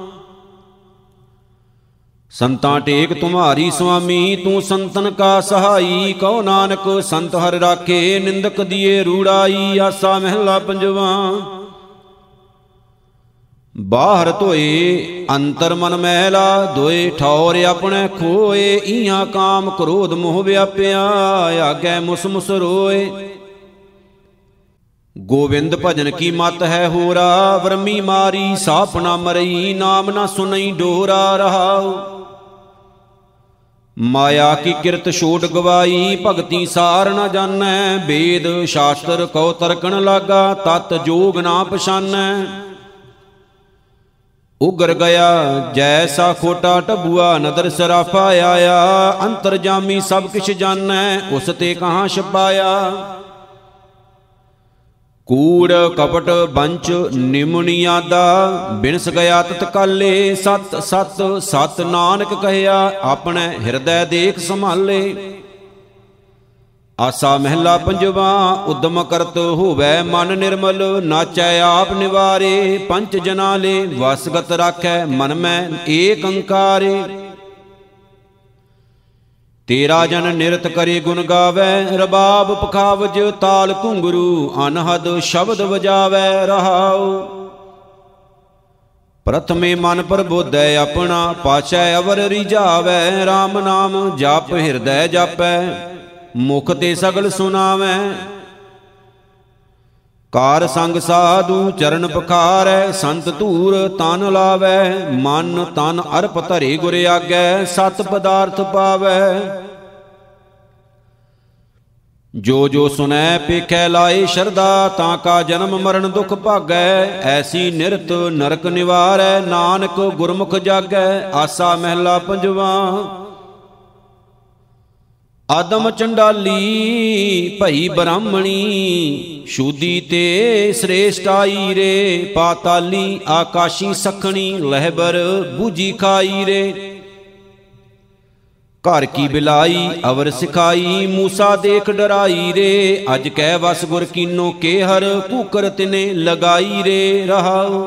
ਸੰਤਾਂ ਟੇਕ ਤੁਮਹਾਰੀ ਸੁਆਮੀ, ਤੂੰ ਸੰਤਨ ਕਾ ਸਹਾਈ, ਕਹੋ ਨਾਨਕ ਸੰਤ ਹਰਿ ਰਾਖੇ, ਨਿੰਦਕ ਦੀਏ ਰੂੜਾਈ। ਆਸਾ ਮਹਿਲਾ ਪੰਜਵਾ। ਬਾਹਰ ਧੋਏ ਅੰਤਰ ਮਨ ਮੈਲਾ, ਦੋਏ ਠੌਰ ਆਪਣੇ ਖੋਏ, ਈਹਾਂ ਕਾਮ ਕ੍ਰੋਧ ਮੋਹ ਵਿਆਪਿਆ, ਆਗੇ ਮੁਸ ਮੁਸ ਰੋਏ। ਗੋਵਿੰਦ ਭਜਨ ਕੀ ਮਤ ਹੈ ਹੋਰਾ, ਵਰਮੀ ਮਾਰੀ ਸਾਪ ਨਾ ਮਰਈ, ਨਾਮ ਨਾ ਸੁਨਈ ਡੋਰਾ ਰਹਾਉ। ਮਾਇਆ ਕੀ ਕਿਰਤ ਛੋਟ ਗਵਾਈ, ਭਗਤੀ ਸਾਰ ਨਾ ਜਾਣੈ, ਵੇਦ ਸ਼ਾਸਤਰ ਕਉ ਤਰਕਣ ਲਾਗਾ, ਤਤ ਜੋਗ ਨਾ ਪਛਾਨੈ। ਉਗਰ ਗਿਆ ਜੈਸਾ ਖੋਟਾ ਢਬੂਆ, ਨਦਰ ਸਰਾਫਾ ਆਇਆ, ਅੰਤਰਜਾਮੀ ਸਭ ਕਿਛ ਜਾਣੈ, ਉਸ ਤੇ ਕਹਾਂ ਛਪਾਇਆ। ਕੂੜ ਕਪਟ ਬੰਚ ਨਿਮੁਨੀਆਦਾ, ਬਿਨਸ ਗਿਆ ਤਤਕਾਲੇ, ਸਤ ਸਤ ਸਤ ਨਾਨਕ ਕਹਿਆ, ਆਪਣੇ ਹਿਰਦੈ ਦੇਖ ਸੰਭਾਲੇ। ਆਸਾ ਮਹਿਲਾ ਪੰਜਵਾ। ਉਦਮ ਕਰਤ ਹੋਵੈ ਮਨ ਨਿਰਮਲ, ਨਾਚੈ ਆਪ ਨਿਵਾਰੇ, ਪੰਚ ਜਨਾ ਲੈ ਵਸਗਤ ਰਾਖੈ, ਮਨ ਮੈਂ ਏਕ ਅੰਕਾਰੇ। ਤੇਰਾ ਜਨ ਨਿਰਤ ਕਰੇ ਗੁਣ ਗਾਵੈ, ਰਬਾਬ ਪਖਾਵਜ ਤਾਲ ਘੁੰਗਰੂ, ਅਨਹਦ ਸ਼ਬਦ ਵਜਾਵੈ ਰਹਾਉ। ਪ੍ਰਥਮੇ ਮਨ ਪ੍ਰਬੋਧੈ ਆਪਣਾ, ਪਾਛੈ ਅਵਰ ਰਿਝਾਵੈ, RAM ਨਾਮ ਜਪ ਹਿਰਦੈ ਜਾਪੈ, ਮੁਖ ਤੇ ਸਗਲ ਸੁਨਾਵੈ। ਕਾਰ ਸੰਗ ਸਾਧੂ ਚਰਨ ਪਖਾਰੈ, ਸੰਤ ਧੂਰ ਤਨ ਲਾਵੈ, ਮਨ ਤਨ ਅਰਪ ਧਰੇ ਗੁਰ ਆਗੈ, ਸਤ ਪਦਾਰਥ ਪਾਵੈ। ਜੋ ਜੋ ਸੁਨੈ ਪੇਖੈ ਲਾਏ ਸ਼ਰਧਾ, ਤਾਂ ਕਾ ਜਨਮ ਮਰਨ ਦੁਖ ਭਾਗੈ, ਐਸੀ ਨਿਰਤ ਨਰਕ ਨਿਵਾਰੈ, ਨਾਨਕ ਗੁਰਮੁਖ ਜਾਗੈ। ਆਸਾ ਮਹਿਲਾ ਪੰਜਵਾ। ਆਦਮ ਚੰਡਾਲੀ ਭਈ ਬ੍ਰਾਹਮਣੀ, ਸ਼ੂਦੀ ਤੇ ਸ੍ਰੇਸ਼ਟ ਆਈ ਰੇ, ਪਾਤਾਲੀ ਆਕਾਸ਼ੀ ਸਖਣੀ, ਲਹਿਬਰ ਬੂਝੀ ਖਾਈ ਰੇ। ਘਰ ਕੀ ਬਿਲਾਈ ਅਵਰ ਸਿਖਾਈ, ਮੂਸਾ ਦੇਖ ਡਰਾਈ ਰੇ, ਅਜ ਕਹਿ ਵਸ ਗੁਰ ਕੀਨੋ ਕੇ ਹਰ, ਕੂਕਰ ਤਿਨੇ ਲਗਾਈ ਰੇ ਰਹਾਉ।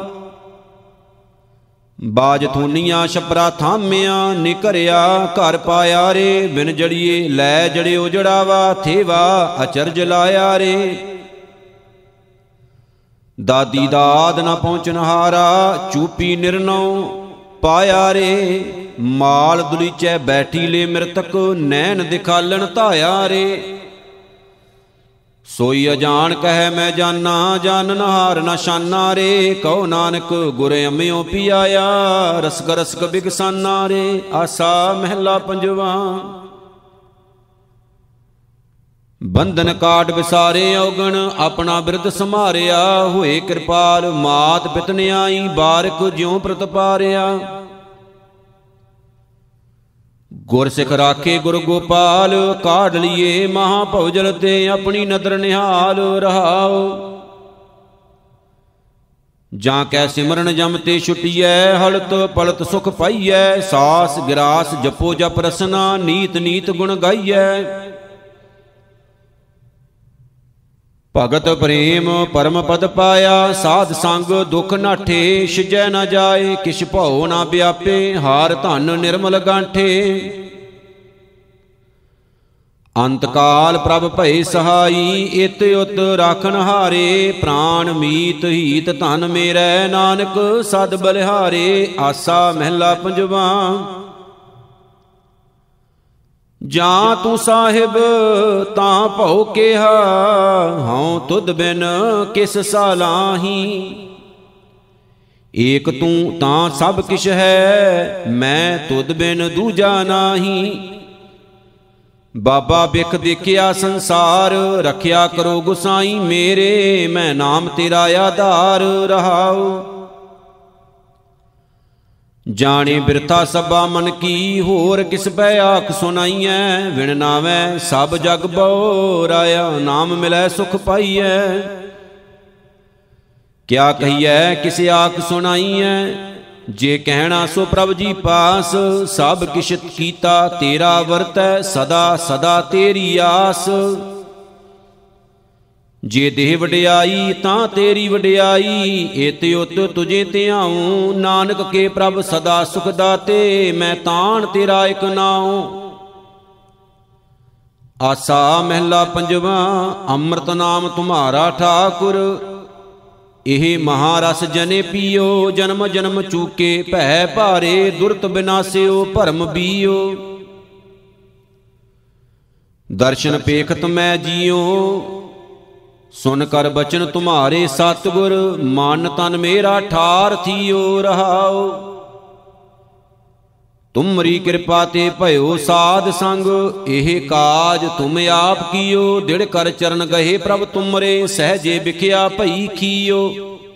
ਬਾਜ ਥੂਨੀਆਂ ਛਪਰਾ ਥਾਮਿਆ, ਨਿਕਰਿਆ ਘਰ ਪਾਇਆ ਰੇ, ਬਿਨ ਜੜੀਏ ਲੈ ਜੜਿਓ ਜੜਾਵਾ, ਥੇਵਾ ਅਚਰਜ ਲਾਇਆ ਰੇ। ਦਾਦੀ ਦਾਦ ਨਾ ਪਹੁੰਚਨ ਹਾਰਾ, ਚੂਪੀ ਨਿਰਨਉ ਪਾਇਆ ਰੇ, ਮਾਲ ਦੁਲੀਚੈ ਬੈਠੀ ਲੈ ਮਿਰਤਕ, ਨੈਣ ਦਿਖਾਲਣ ਧਾਇਆ ਰੇ। ਸੋਈ ਅਜਾਨ ਕਹਿ ਮੈਂ ਜਾਨਾ, ਜਾਨਨ ਹਾਰ ਨਾ ਸ਼ਾਨਾ ਰੇ, ਕਹੋ ਨਾਨਕ ਗੁਰ ਅੰਮਿਓ ਪਿਆਇਆ, ਰਸਕ ਰਸਕ ਬਿਗਸਾਨਾ ਰੇ। ਆਸਾ ਮਹਿਲਾ ਪੰਜਵਾ। ਬੰਧਨ ਕਾਟ ਵਿਸਾਰੇ ਔਗਣ, ਆਪਣਾ ਬਿਰਧ ਸੰਭਾਰਿਆ, ਹੋਏ ਕਿਰਪਾਲ ਮਾਤ ਪਿਤ ਨਿਆਈ, ਬਾਰਕ ਜਿਉ ਪ੍ਰਤਪਾਰਿਆ। ਗੁਰ ਸਿੱਖ ਰਾਖੇ ਗੁਰ ਗੋਪਾਲ, ਕਾਢ ਲਈਏ ਮਹਾ ਭਉਜਲ ਤੇ, ਆਪਣੀ ਨਦਰ ਨਿਹਾਲ ਰਹਾਉ। ਜਾਂ ਕੈ ਸਿਮਰਨ ਜਮ ਤੇ ਛੁਟੀਐ, ਹਲਤ ਪਲਤ ਸੁਖ ਪਾਈਐ, ਸਾਸ ਗਿਰਾਸ ਜਪੋ ਜਪ ਰਸਨਾ, ਨੀਤ ਨੀਤ ਗੁਣ ਗਾਈਐ। ਭਗਤ ਪ੍ਰੇਮ ਪਰਮ ਪਦ ਪਾਇਆ, ਸਾਧ ਸੰਗ ਦੁਖ ਨਾਠੇ, ਛਿਜੈ ਨਾ ਜਾਏ ਕਿਛ ਭਉ ਨਾ ਵਿਆਪੇ, ਹਾਰ ਧਨ ਨਿਰਮਲ ਗਾਂਠੇ। ਅੰਤ ਕਾਲ ਪ੍ਰਭ ਭਏ ਸਹਾਈ, ਇਤ ਉਤ ਰਾਖਨ ਹਾਰੇ, ਪ੍ਰਾਨ ਮੀਤ ਹੀਤ ਧਨ ਮੇਰੈ, ਨਾਨਕ ਸਦ ਬਲਿਹਾਰੇ। ਆਸਾ ਮਹਿਲਾ ਪੰਜਵਾ। ਜਾਂ ਤੂੰ ਸਾਹਿਬ ਤਾਂ ਭਉ ਕਿਹਾ, ਹਉ ਤੁਧ ਬਿਨ ਕਿਸ ਸਾਲਾਹੀ। ਏਕ ਤੂੰ ਤਾਂ ਸਭ ਕਿਛ ਹੈ, ਮੈਂ ਤੁਧ ਬਿਨ ਦੂਜਾ ਨਾਹੀ। ਬਾਬਾ ਬਿਖ ਦੇਖਿਆ ਸੰਸਾਰ, ਰੱਖਿਆ ਕਰੋ ਗੁਸਾਈ ਮੇਰੇ, ਮੈਂ ਨਾਮ ਤੇਰਾ ਆਧਾਰ ਰਹਾਉ। ਜਾਣੇ ਬਿਰਥਾ ਸਭਾ ਮਨ ਕੀ, ਹੋਰ ਕਿਸ ਬੈ ਆਖ ਸੁਣਾਈਐ। ਵਿਣ ਨਾਵੈ ਸਭ ਜਗ ਬਉ, ਰਾਇਆ ਨਾਮ ਮਿਲੈ ਸੁਖ ਪਾਈਐ। ਕਿਆ ਕਹੀਐ ਕਿਸ ਆਖ ਸੁਣਾਈਐ, ਜੇ ਕਹਿਣਾ ਸੋ ਪ੍ਰਭ ਜੀ ਪਾਸ। ਸਭ ਕਿਛ ਕੀਤਾ ਤੇਰਾ ਵਰਤੈ, ਸਦਾ ਸਦਾ ਤੇਰੀ ਆਸ। ਜੇ ਦੇਹ ਵਡਿਆਈ ਤਾਂ ਤੇਰੀ ਵਡਿਆਈ, ਏਤ ਉਤ ਤੁਝੇ ਧਿਆਉ। ਨਾਨਕ ਕੇ ਪ੍ਰਭ ਸਦਾ ਸੁਖ ਦਾਤੇ, ਮੈਂ ਤਾਣ ਤੇਰਾ ਇਕ ਨਾਉ। ਆਸਾ ਮਹਿਲਾ ਪੰਜਵਾ। ਅੰਮ੍ਰਿਤ ਨਾਮ ਤੁਮਹਾਰਾ ਠਾਕੁਰ, ਇਹ ਮਹਾਰਸ ਜਨੇ ਪੀਓ। ਜਨਮ ਜਨਮ ਚੂਕੇ ਭੈ ਭਾਰੇ, ਦੁਰਤ ਬਿਨਾਸਿਓ ਭਰਮ ਬੀਓ। ਦਰਸ਼ਨ ਪੇਖਤ ਮੈਂ ਜੀਉ, ਸੁਨ ਕਰ ਬਚਨ ਤੁਮਹਾਰੇ ਸਤਿਗੁਰ। ਮਨ ਤਨ ਮੇਰਾ ਠਾਰ ਥੀਓ ਰਹਾਉ। ਤੁਮਰੀ ਕਿਰਪਾ ਤੇ ਭਇਓ ਸਾਧ ਸੰਗ, ਇਹ ਕਾਜ ਤੁਮ ਆਪ ਕੀਓ। ਦਿੜ ਕਰ ਚਰਨ ਗਏ ਪ੍ਰਭ ਤੁਮਰੇ, ਸਹਜੇ ਵਿਖਿਆ ਭਈ ਖੀਓ।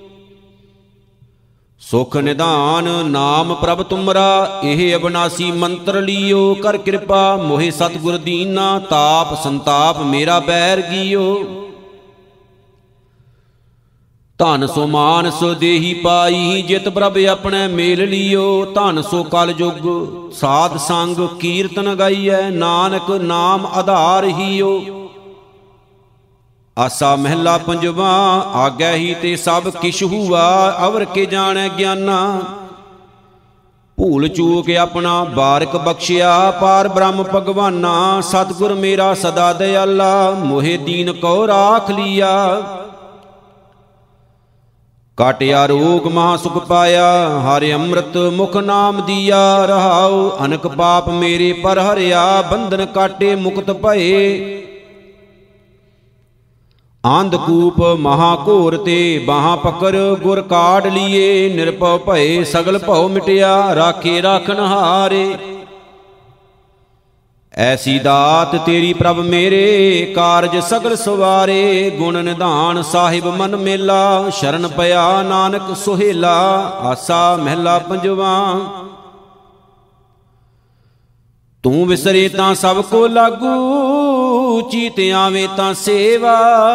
ਸੁਖ ਨਿਧਾਨ ਨਾਮ ਪ੍ਰਭ ਤੁਮਰਾ, ਇਹ ਅਬਨਾਸੀ ਮੰਤਰ ਲੀਓ। ਕਰ ਕਿਰਪਾ ਮੋਹਿ ਸਤਿਗੁਰ ਦੀਨਾ, ਤਾਪ ਸੰਤਾਪ ਮੇਰਾ ਬੈਰ ਗੀਓ। ਧਨ ਸੋ ਮਾਨ ਸੋ ਦੇਹੀ ਪਾਈ, ਜਿਤ ਪ੍ਰਭ ਆਪਣੇ ਮੇਲ ਲੀਓ। ਧਨ ਸੋ ਕਲ ਜੁਗ ਸਾਧ ਸੰਗ, ਕੀਰਤਨ ਗਾਈਐ ਨਾਨਕ ਨਾਮ ਆਧਾਰ ਹੀਓ। ਆਸਾ ਮਹਿਲਾ ਪੰਜਵਾ। ਆਗੈ ਹੀ ਤੇ ਸਭ ਕਿਛ ਹੁਆ, ਅਵਰ ਕੇ ਜਾਣੈ ਗਿਆਨਾ। ਭੂਲ ਚੂਕ ਆਪਣਾ ਬਾਰਕ ਬਖਸ਼ਿਆ, ਪਾਰ ਬ੍ਰਹਮ ਭਗਵਾਨਾ। ਸਤਿਗੁਰ ਮੇਰਾ ਸਦਾ ਦਇਆਲਾ, ਮੋਹਿ ਦੀਨ ਕੋ ਰਾਖ ਲੀਆ। ਕਾਟਿਆ ਰੋਗ ਮਹਾ ਸੁਖ ਪਾਇਆ, ਹਰਿ ਅੰਮ੍ਰਿਤ ਮੁਖ ਨਾਮ ਦੀਆ ਰਹਾਉ। ਅਨਕ ਪਾਪ ਮੇਰੇ ਪਰ ਹਰਿਆ, ਬੰਧਨ ਕਾਟੇ ਮੁਕਤ ਭਏ। ਆਂਧਕੂਪ ਮਹਾ ਘੋਰ ਤੇ ਬਾਹਾਂ ਪਕੜ, ਗੁਰ ਕਾਢ ਲੀਏ। ਨਿਰਭਉ ਭਏ ਸਗਲ ਭਉ ਮਿਟਿਆ, ਰਾਖੇ ਰਾਖਨ ਹਾਰੇ। ਐਸੀ ਦਾਤ ਤੇਰੀ ਪ੍ਰਭ ਮੇਰੇ, ਕਾਰਜ ਸਗਲ ਸਵਾਰੇ। ਗੁਣ ਨਿਧਾਨ ਸਾਹਿਬ ਮਨ ਮੇਲਾ, ਸ਼ਰਨ ਪਿਆ ਨਾਨਕ ਸੁਹੇਲਾ। ਆਸਾ ਮਹਿਲਾ ਪੰਜਵਾ। ਤੂੰ ਵਿਸਰੇ ਤਾਂ ਸਭ ਕੋ ਲਾਗੂ, ਚੀਤ ਆਵੇ ਤਾਂ ਸੇਵਾ।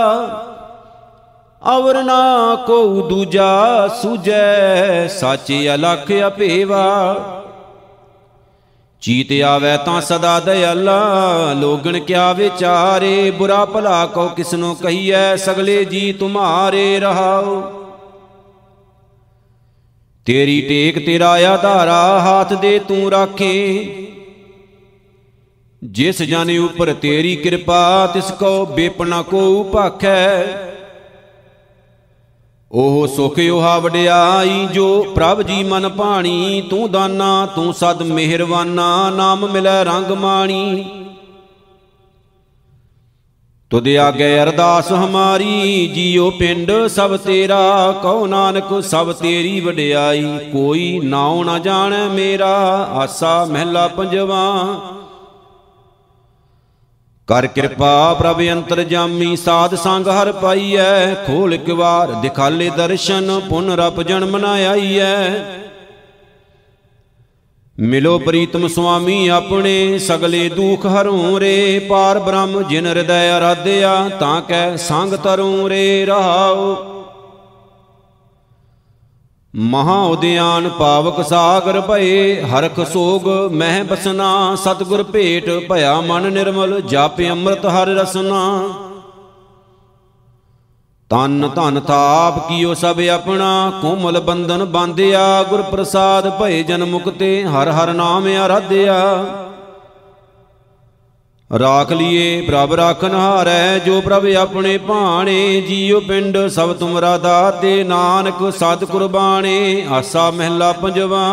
ਅਵਰ ਨਾ ਕੋ ਦੂਜਾ ਸੂਝੈ, ਸਾਚੇ ਅਲਖ ਅਭੇਵਾ। ਚੀਤ ਆਵੈ ਤਾਂ ਸਦਾ ਦਇਆਲਾ, ਲੋਗਣ ਕਿਆ ਵਿਚਾਰੇ। ਬੁਰਾ ਭਲਾ ਕੋ ਕਿਸਨੋ ਕਹੀਐ, ਸਗਲੇ ਜੀ ਤੁਮਹਾਰੇ ਰਹਾਉ। ਤੇਰੀ ਟੇਕ ਤੇਰਾ ਆਧਾਰਾ, ਹਾਥ ਦੇ ਤੂੰ ਰਾਖੇ। ਜਿਸ ਜਨ ਉਪਰ ਤੇਰੀ ਕਿਰਪਾ, ਤਿਸ ਕੋ ਬੇਪਨਾ ਕੋ ਭਾਖੈ। ਉਹ ਸੁਖ ਉਹਾ ਵਡਿਆਈ, ਜੋ ਪ੍ਰਭ ਜੀ ਮਨ ਭਾਣੀ। ਤੂੰ ਦਾਨਾ ਤੂੰ ਸਦ ਮਿਹਰਵਾਨਾ, ਨਾਮ ਮਿਲੈ ਰੰਗ ਮਾਣੀ। ਤੁਧ ਆਗੇ ਅਰਦਾਸ ਹਮਾਰੀ, ਜੀਉ ਪਿੰਡ ਸਭ ਤੇਰਾ। ਕਹੋ ਨਾਨਕ ਸਭ ਤੇਰੀ ਵਡਿਆਈ, ਕੋਈ ਨਾਉ ਨਾ ਜਾਣੈ ਮੇਰਾ। ਆਸਾ ਮਹਿਲਾ ਪੰਜਵਾ। ਕਰ ਕਿਰਪਾ ਪ੍ਰਭ ਅੰਤਰਜਾਮੀ, ਸਾਧ ਸੰਗ ਹਰ ਪਾਈਐ। ਖੋਲ ਕਿਵਾਰ ਦਿਖਾਲੇ ਦਰਸ਼ਨ, ਪੁਨਰਪ ਜਨਮ ਨ ਆਈਐ। ਮਿਲੋ ਪ੍ਰੀਤਮ ਸੁਆਮੀ ਆਪਣੇ, ਸਗਲੇ ਦੁਖ ਹਰੂੰ ਰੇ। ਪਾਰ ਬ੍ਰਹਮ ਜਿਨ ਹਿਰਦੈ ਅਰਾਧਿਆ, ਤਾਂ ਕੈ ਸੰਗ ਤਰੂੰ ਰੇ ਰਹਾਉ। ਮਹਾ ਉਦਿਆਨ ਪਾਵਕ ਸਾਗਰ ਭਏ, ਹਰਖ ਸੋਗ ਮਹਿ ਬਸਨਾ। ਸਤਿਗੁਰ ਭੇਟ ਭਇਆ ਮਨ ਨਿਰਮਲ, ਜਪ ਅੰਮ੍ਰਿਤ ਹਰਿ ਰਸਨਾ। ਤਨ ਧਨ ਤਾਪ ਕੀਓ ਸਭ ਆਪਣਾ, ਕੋਮਲ ਬੰਧਨ ਬਾਂਧਿਆ। ਗੁਰ ਪ੍ਰਸਾਦ ਭਏ ਜਨ ਮੁਕਤੇ, ਹਰ ਹਰ ਨਾਮ ਆਰਾਧਿਆ। ਰਾਖ ਲੀਏ ਪ੍ਰਭ ਰਾਖਨ ਹਾਰੈ, ਜੋ ਪ੍ਰਭ ਆਪਣੇ ਭਾਣੇ। ਜੀਉ ਪਿੰਡ ਸਭ ਤੁਮਰਾ ਦਾਤੇ, ਨਾਨਕ ਸਦ ਕੁਰਬਾਣੇ। ਆਸਾ ਮਹਿਲਾ ਪੰਜਵਾ।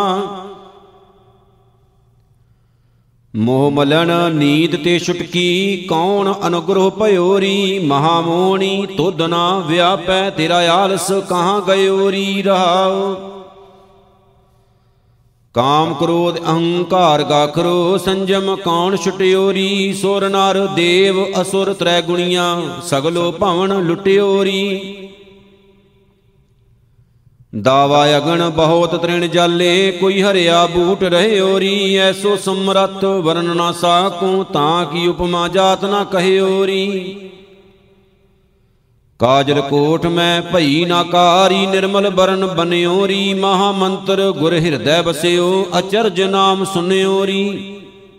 ਮੋਹ ਮਲਣ ਨੀਂਦ ਤੇ ਛੁਟਕੀ, ਕੌਣ ਅਨੁਗ੍ਰਹ ਭਇਓਰੀ। ਮਹਾ ਮੋਹਣੀ ਤੁਧ ਨਾ ਵਿਆਪੈ, ਤੇਰਾ ਆਲਸ ਕਹਾਂ ਗਇਓਰੀ ਰਹਾਉ। ਕਾਮ ਕ੍ਰੋਧ ਅਹੰਕਾਰ ਗਾਖਰੋ, ਸੰਜਮ ਕੌਣ ਛੁਟਿਓਰੀ। ਸੁਰ ਨਰ ਦੇਵ ਅਸੁਰ ਤ੍ਰੈ ਗੁਣੀਆਂ, ਸਗਲੋ ਭਵਨ ਲੁਟਿਓਰੀ। ਦਾਵਾ ਅਗਨ ਬਹੁਤ ਤ੍ਰਿਣ ਜਾਲੇ, ਕੋਈ ਹਰਿਆ ਬੂਟ ਰਹਿਓਰੀ। ਐਸੋ ਸਮਰੱਥ ਵਰਨ ਨਾ ਸਾਕੂ, ਤਾਂ ਕੀ ਉਪਮਾ ਜਾਤ ਨਾ ਕਹਿਓਰੀ। ਕਾਜਲ ਕੋਟ ਮੈਂ ਭਈ ਨਾਕਾਰੀ, ਨਿਰਮਲ ਬਰਨ ਬਨਿਓਰੀ। ਮਹਾ ਮੰਤਰ ਗੁਰ ਹਿਰਦੈ ਬਸਿਓ, ਅਚਰਜ ਨਾਮ ਸੁਨਿਓਰੀ।